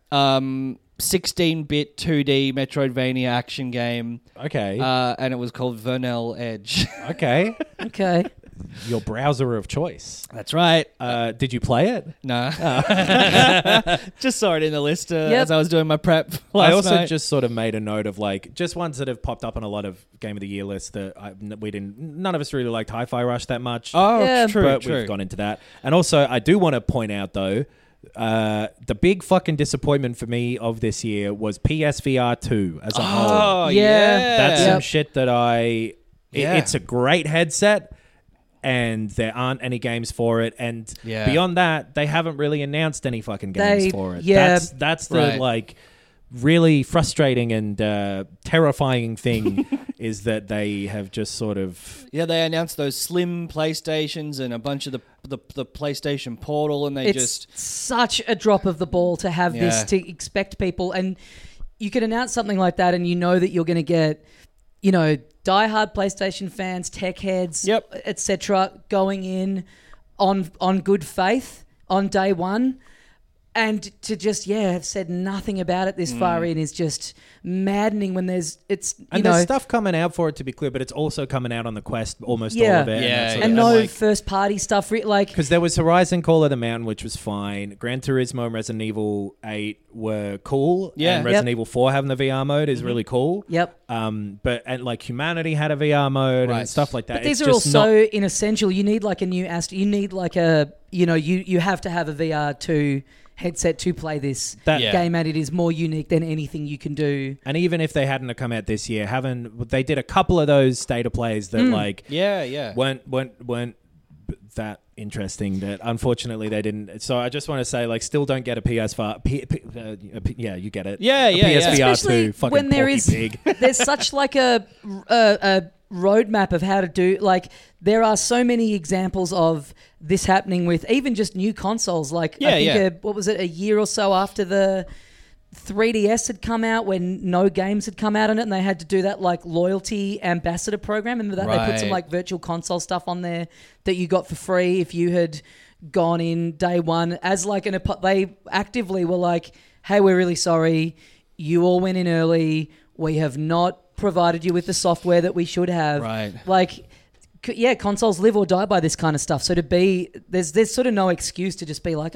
16-bit 2D Metroidvania action game. Okay. And it was called Vernell Edge. Okay. Okay. Your browser of choice. That's right. Did you play it? No. Just saw it in the list Yep. as I was doing my prep last I also night. just sort of made a note of like just ones that have popped up on a lot of Game of the Year lists that none of us really liked Hi-Fi Rush that much. Oh, Yeah. true, but true. we've gone into that. And also, I do want to point out though, the big fucking disappointment for me of this year was PSVR 2 as a whole. Oh, Yeah. yeah. That's Yep. some shit that Yeah. it's a great headset. And there aren't any games for it, and Yeah. beyond that, they haven't really announced any fucking games for it. yeah. That's the Right. like really frustrating and terrifying thing is that they have just sort of Yeah, they announced those slim PlayStations and a bunch of the PlayStation Portal, and they It's just such a drop of the ball to have Yeah. this, to expect people. And you can announce something like that and you know that you're going to get, diehard PlayStation fans, tech heads, Yep. etc., going in on good faith on day one. And to just, have said nothing about it this far in is just maddening when there's stuff coming out for it, to be clear, but it's also coming out on the Quest, almost Yeah. all of it. Yeah, and no first party stuff. Because there was Horizon Call of the Mountain, which was fine. Gran Turismo and Resident Evil 8 were cool. Yeah. And Resident Yep. Evil 4 having the VR mode is really cool. Yep. But like Humanity had a VR mode Right. and stuff like that. But these It's are all just so not- inessential. You need like a new Astro. You need like you have to have a VR2 headset to play this Yeah. game, and it is more unique than anything you can do. And even if they hadn't have come out this year, they did a couple of those state of plays that like yeah. weren't that interesting that unfortunately they didn't. So I just want to say, like, still don't get a PS5. Yeah, you get it. Yeah, A yeah, yeah. PSVR Especially 2, fucking when there Porky is Pig. there's such like a roadmap of how to do, like, there are so many examples of this happening with even just new consoles. Like, Yeah, I think yeah. what was it, a year or so after the 3DS had come out, when no games had come out on it, and they had to do that like loyalty ambassador program. Remember that? They put some Right. like virtual console stuff on there that you got for free if you had gone in day one as like they actively were like, hey, we're really sorry, you all went in early, we have not provided you with the software that we should have. Right. Like, consoles live or die by this kind of stuff. So there's sort of no excuse to just be like,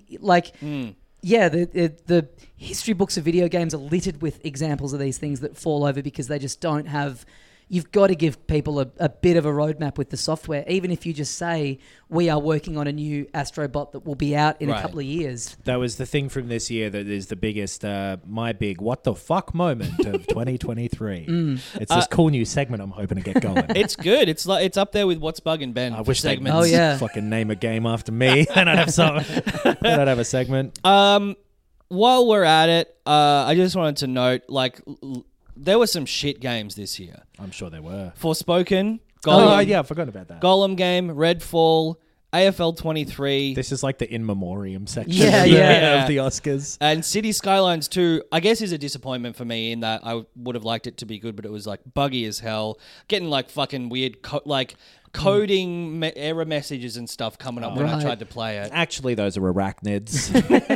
the history books of video games are littered with examples of these things that fall over because they just don't have. You've got to give people a bit of a roadmap with the software, even if you just say, we are working on a new Astrobot that will be out in a Right. couple of years. That was the thing from this year that is the biggest, my big what the fuck moment of 2023. It's this cool new segment I'm hoping to get going. It's good. It's up there with What's Bugging Ben. I wish they'd segments. Oh, yeah. fucking name a game after me, and I'd have some. Then I'd have a segment. While we're at it, I just wanted to note, like, there were some shit games this year. I'm sure there were. Forspoken, Golem, Oh yeah, I forgot about that. Golem game, Redfall, AFL 23, This is like the in memoriam section Yeah, of, yeah. of the Oscars. and City Skylines 2, I guess is a disappointment for me in that I would have liked it to be good, but it was like buggy as hell. Getting like fucking weird coding error messages and stuff coming up when I Right. tried to play it. Actually, those are arachnids.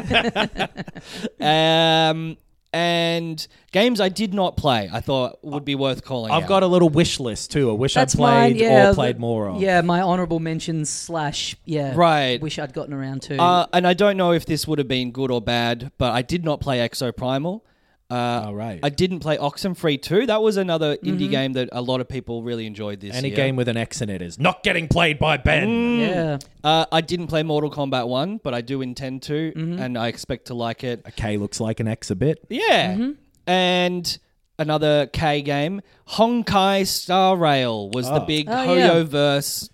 And games I did not play, I thought would be worth calling out. I've got a little wish list too. A wish That's I'd played mine, or played more of. Yeah, my honourable mentions / Right. wish I'd gotten around to. And I don't know if this would have been good or bad, but I did not play Exoprimal. Right. I didn't play Oxenfree 2. That was another indie game that a lot of people really enjoyed this Any year. game with an X in it is not getting played by Ben. yeah. I didn't play Mortal Kombat 1, but I do intend to, and I expect to like it. A K looks like an X a bit. Yeah. And another K game, Honkai Star Rail was the big Hoyo-verse,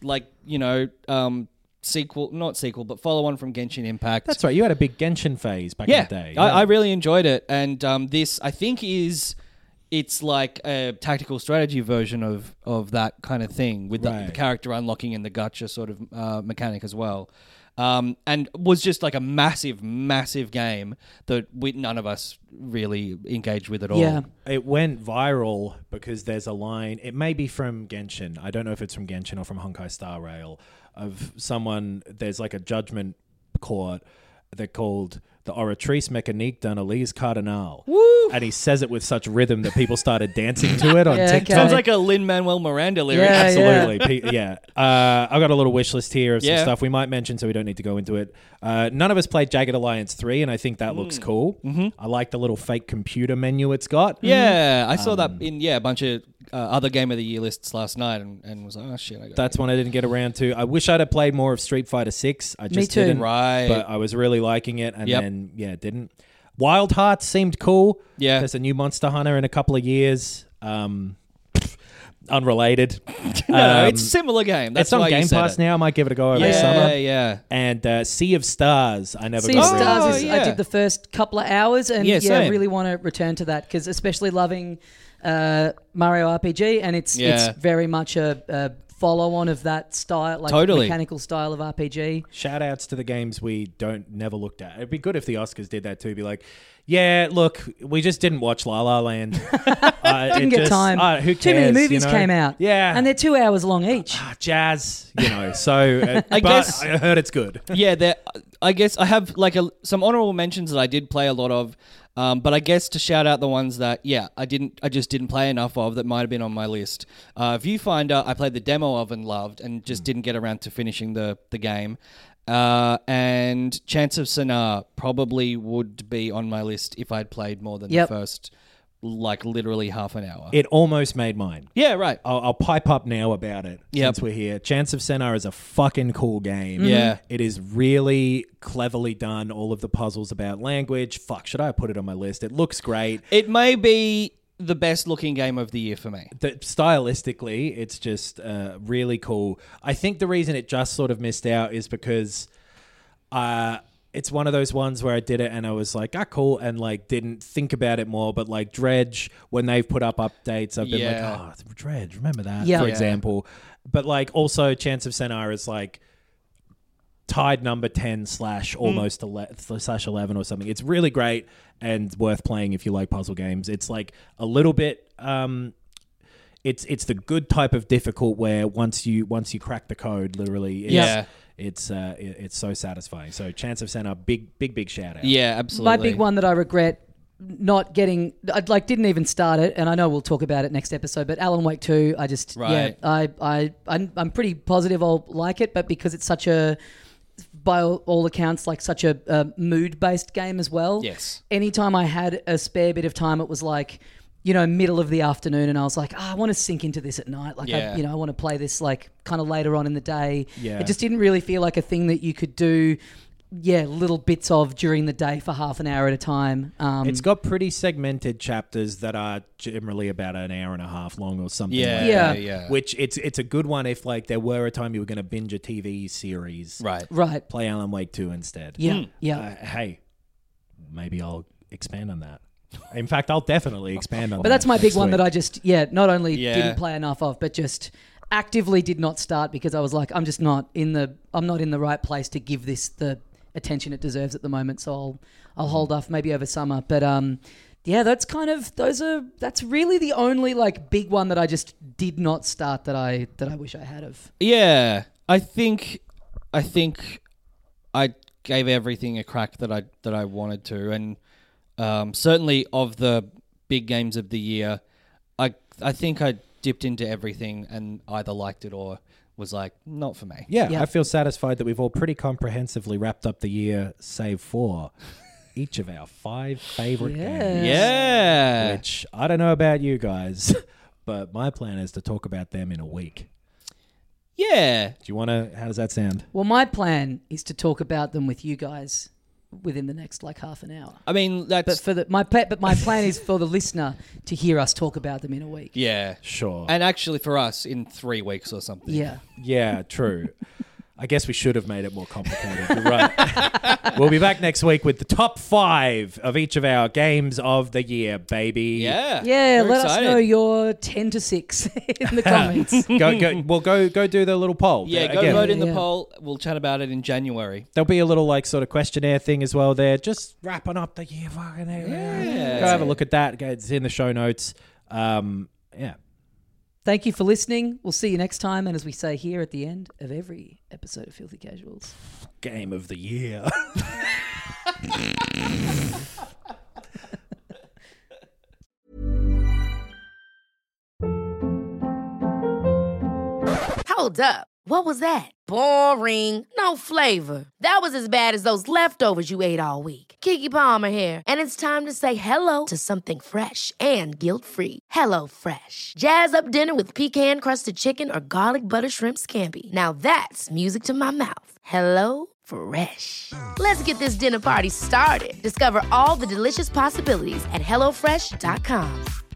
not sequel, but follow on from Genshin Impact. That's right. You had a big Genshin phase back in the day. I really enjoyed it. And this, I think, it's like a tactical strategy version of that kind of thing with the character unlocking and the gacha sort of mechanic as well. and was just like a massive, massive game that none of us really engaged with at all. Yeah. It went viral because there's a line, it may be from Genshin, I don't know if it's from Genshin or from Honkai Star Rail, of someone, there's like a judgment court, they're called the Oratrice Mécanique d'Analyse Cardinal. Woo! And he says it with such rhythm that people started dancing to it on Yeah, TikTok. okay. Sounds like a Lin-Manuel Miranda lyric. Yeah, Absolutely. Yeah. I've got a little wish list here of some Yeah. stuff we might mention, so we don't need to go into it. None of us played Jagged Alliance 3, and I think that looks cool. Mm-hmm. I like the little fake computer menu it's got. Yeah, I saw that in a bunch of other Game of the Year lists last night and was like, oh shit, I got That's one I didn't get around to. I wish I'd have played more of Street Fighter 6. I just Me too. didn't. Right. But I was really liking it, and Yep. then, didn't. Wild Hearts seemed cool. Yeah. There's a new Monster Hunter in a couple of years. Unrelated. No, it's a similar game. That's it's on why you Game said Pass it. now. I might give it a go over Yeah, summer. yeah. And Sea of Stars, I never Sea got of around Stars to. is, yeah. I did the first couple of hours and Yeah, I same. really want to return to that because especially loving Mario RPG and it's very much a follow-on of that style, like Totally. mechanical style of RPG. Shout outs to the games we never looked at. It'd be good if the Oscars did that too. Be like, yeah, look, we just didn't watch La La Land. Didn't get time. Who cares? Too many movies you know? came out. Yeah. And they're 2 hours long each. Jazz, So, I guess- I heard it's good. Yeah, I guess I have like some honorable mentions that I did play a lot of, but I guess to shout out the ones that I just didn't play enough of that might have been on my list. Viewfinder, I played the demo of and loved, and just didn't get around to finishing the game. And Chants of Sennaar probably would be on my list if I'd played more than the first, like literally half an hour. It almost made mine. Yeah, right. I'll pipe up now about it Yep. since we're here. Chants of Sennaar is a fucking cool game. Yeah. It is really cleverly done. All of the puzzles about language. Fuck, should I put it on my list? It looks great. It may be the best looking game of the year for me. Stylistically, it's just really cool. I think the reason it just sort of missed out is because it's one of those ones where I did it and I was like, cool, and like didn't think about it more. But like Dredge, when they've put up updates, I've been like, Dredge, remember that, for example. But like also Chants of Sennaar is like tied number 10 / almost 11 or something. It's really great and worth playing if you like puzzle games. It's like a little bit it's the good type of difficult where once you crack the code, literally it's so satisfying. So Chants of Sennaar, big shout out. Yeah, absolutely. My big one that I regret not getting, I didn't even start it, and I know we'll talk about it next episode. But Alan Wake 2, I just I'm pretty positive I'll like it, but because it's such a, by all accounts, like such a mood-based game as well. Yes. Anytime I had a spare bit of time, it was like, middle of the afternoon, and I was like, I want to sink into this at night. Like, I want to play this like kind of later on in the day. Yeah. It just didn't really feel like a thing that you could do, little bits of during the day for half an hour at a time. It's got pretty segmented chapters that are generally about an hour and a half long or something. Yeah. Which it's a good one if like there were a time you were going to binge a TV series. Right. Play Alan Wake 2 instead. Yeah. Hey, maybe I'll expand on that. In fact, I'll definitely expand on that. But that's my big next one week. that I just, not only didn't play enough of, but just actively did not start because I was like, I'm not in the right place to give this the attention it deserves at the moment. So I'll hold off maybe over summer. But that's really the only like big one that I just did not start that I wish I had of. Yeah, I think I gave everything a crack that I wanted to, and certainly of the big games of the year, I think I dipped into everything and either liked it or was like, not for me. Yeah, I feel satisfied that we've all pretty comprehensively wrapped up the year, save for each of our 5 favorite games. Yeah. Which I don't know about you guys, but my plan is to talk about them in a week. Yeah. Do you want to? How does that sound? Well, my plan is to talk about them with you guys within the next like half an hour. I mean, that's... But my plan is for the listener to hear us talk about them in a week. Yeah. Sure. And actually for us in 3 weeks or something. Yeah. Yeah, true. I guess we should have made it more complicated. You're right. We'll be back next week with the top 5 of each of our games of the year, baby. Yeah. Yeah, We're let excited. us know your 10 to 6 in the comments. Go do the little poll. Yeah, go Again, vote in the poll. We'll chat about it in January. There'll be a little like sort of questionnaire thing as well there. Just wrapping up the year. Go have a look at that. It's in the show notes. Yeah. Thank you for listening. We'll see you next time. And as we say here at the end of every episode of Filthy Casuals, Game of the year. Hold up. What was that? Boring. No flavor. That was as bad as those leftovers you ate all week. Keke Palmer here. And it's time to say hello to something fresh and guilt-free. Hello Fresh. Jazz up dinner with pecan-crusted chicken or garlic butter shrimp scampi. Now that's music to my mouth. Hello Fresh. Let's get this dinner party started. Discover all the delicious possibilities at HelloFresh.com.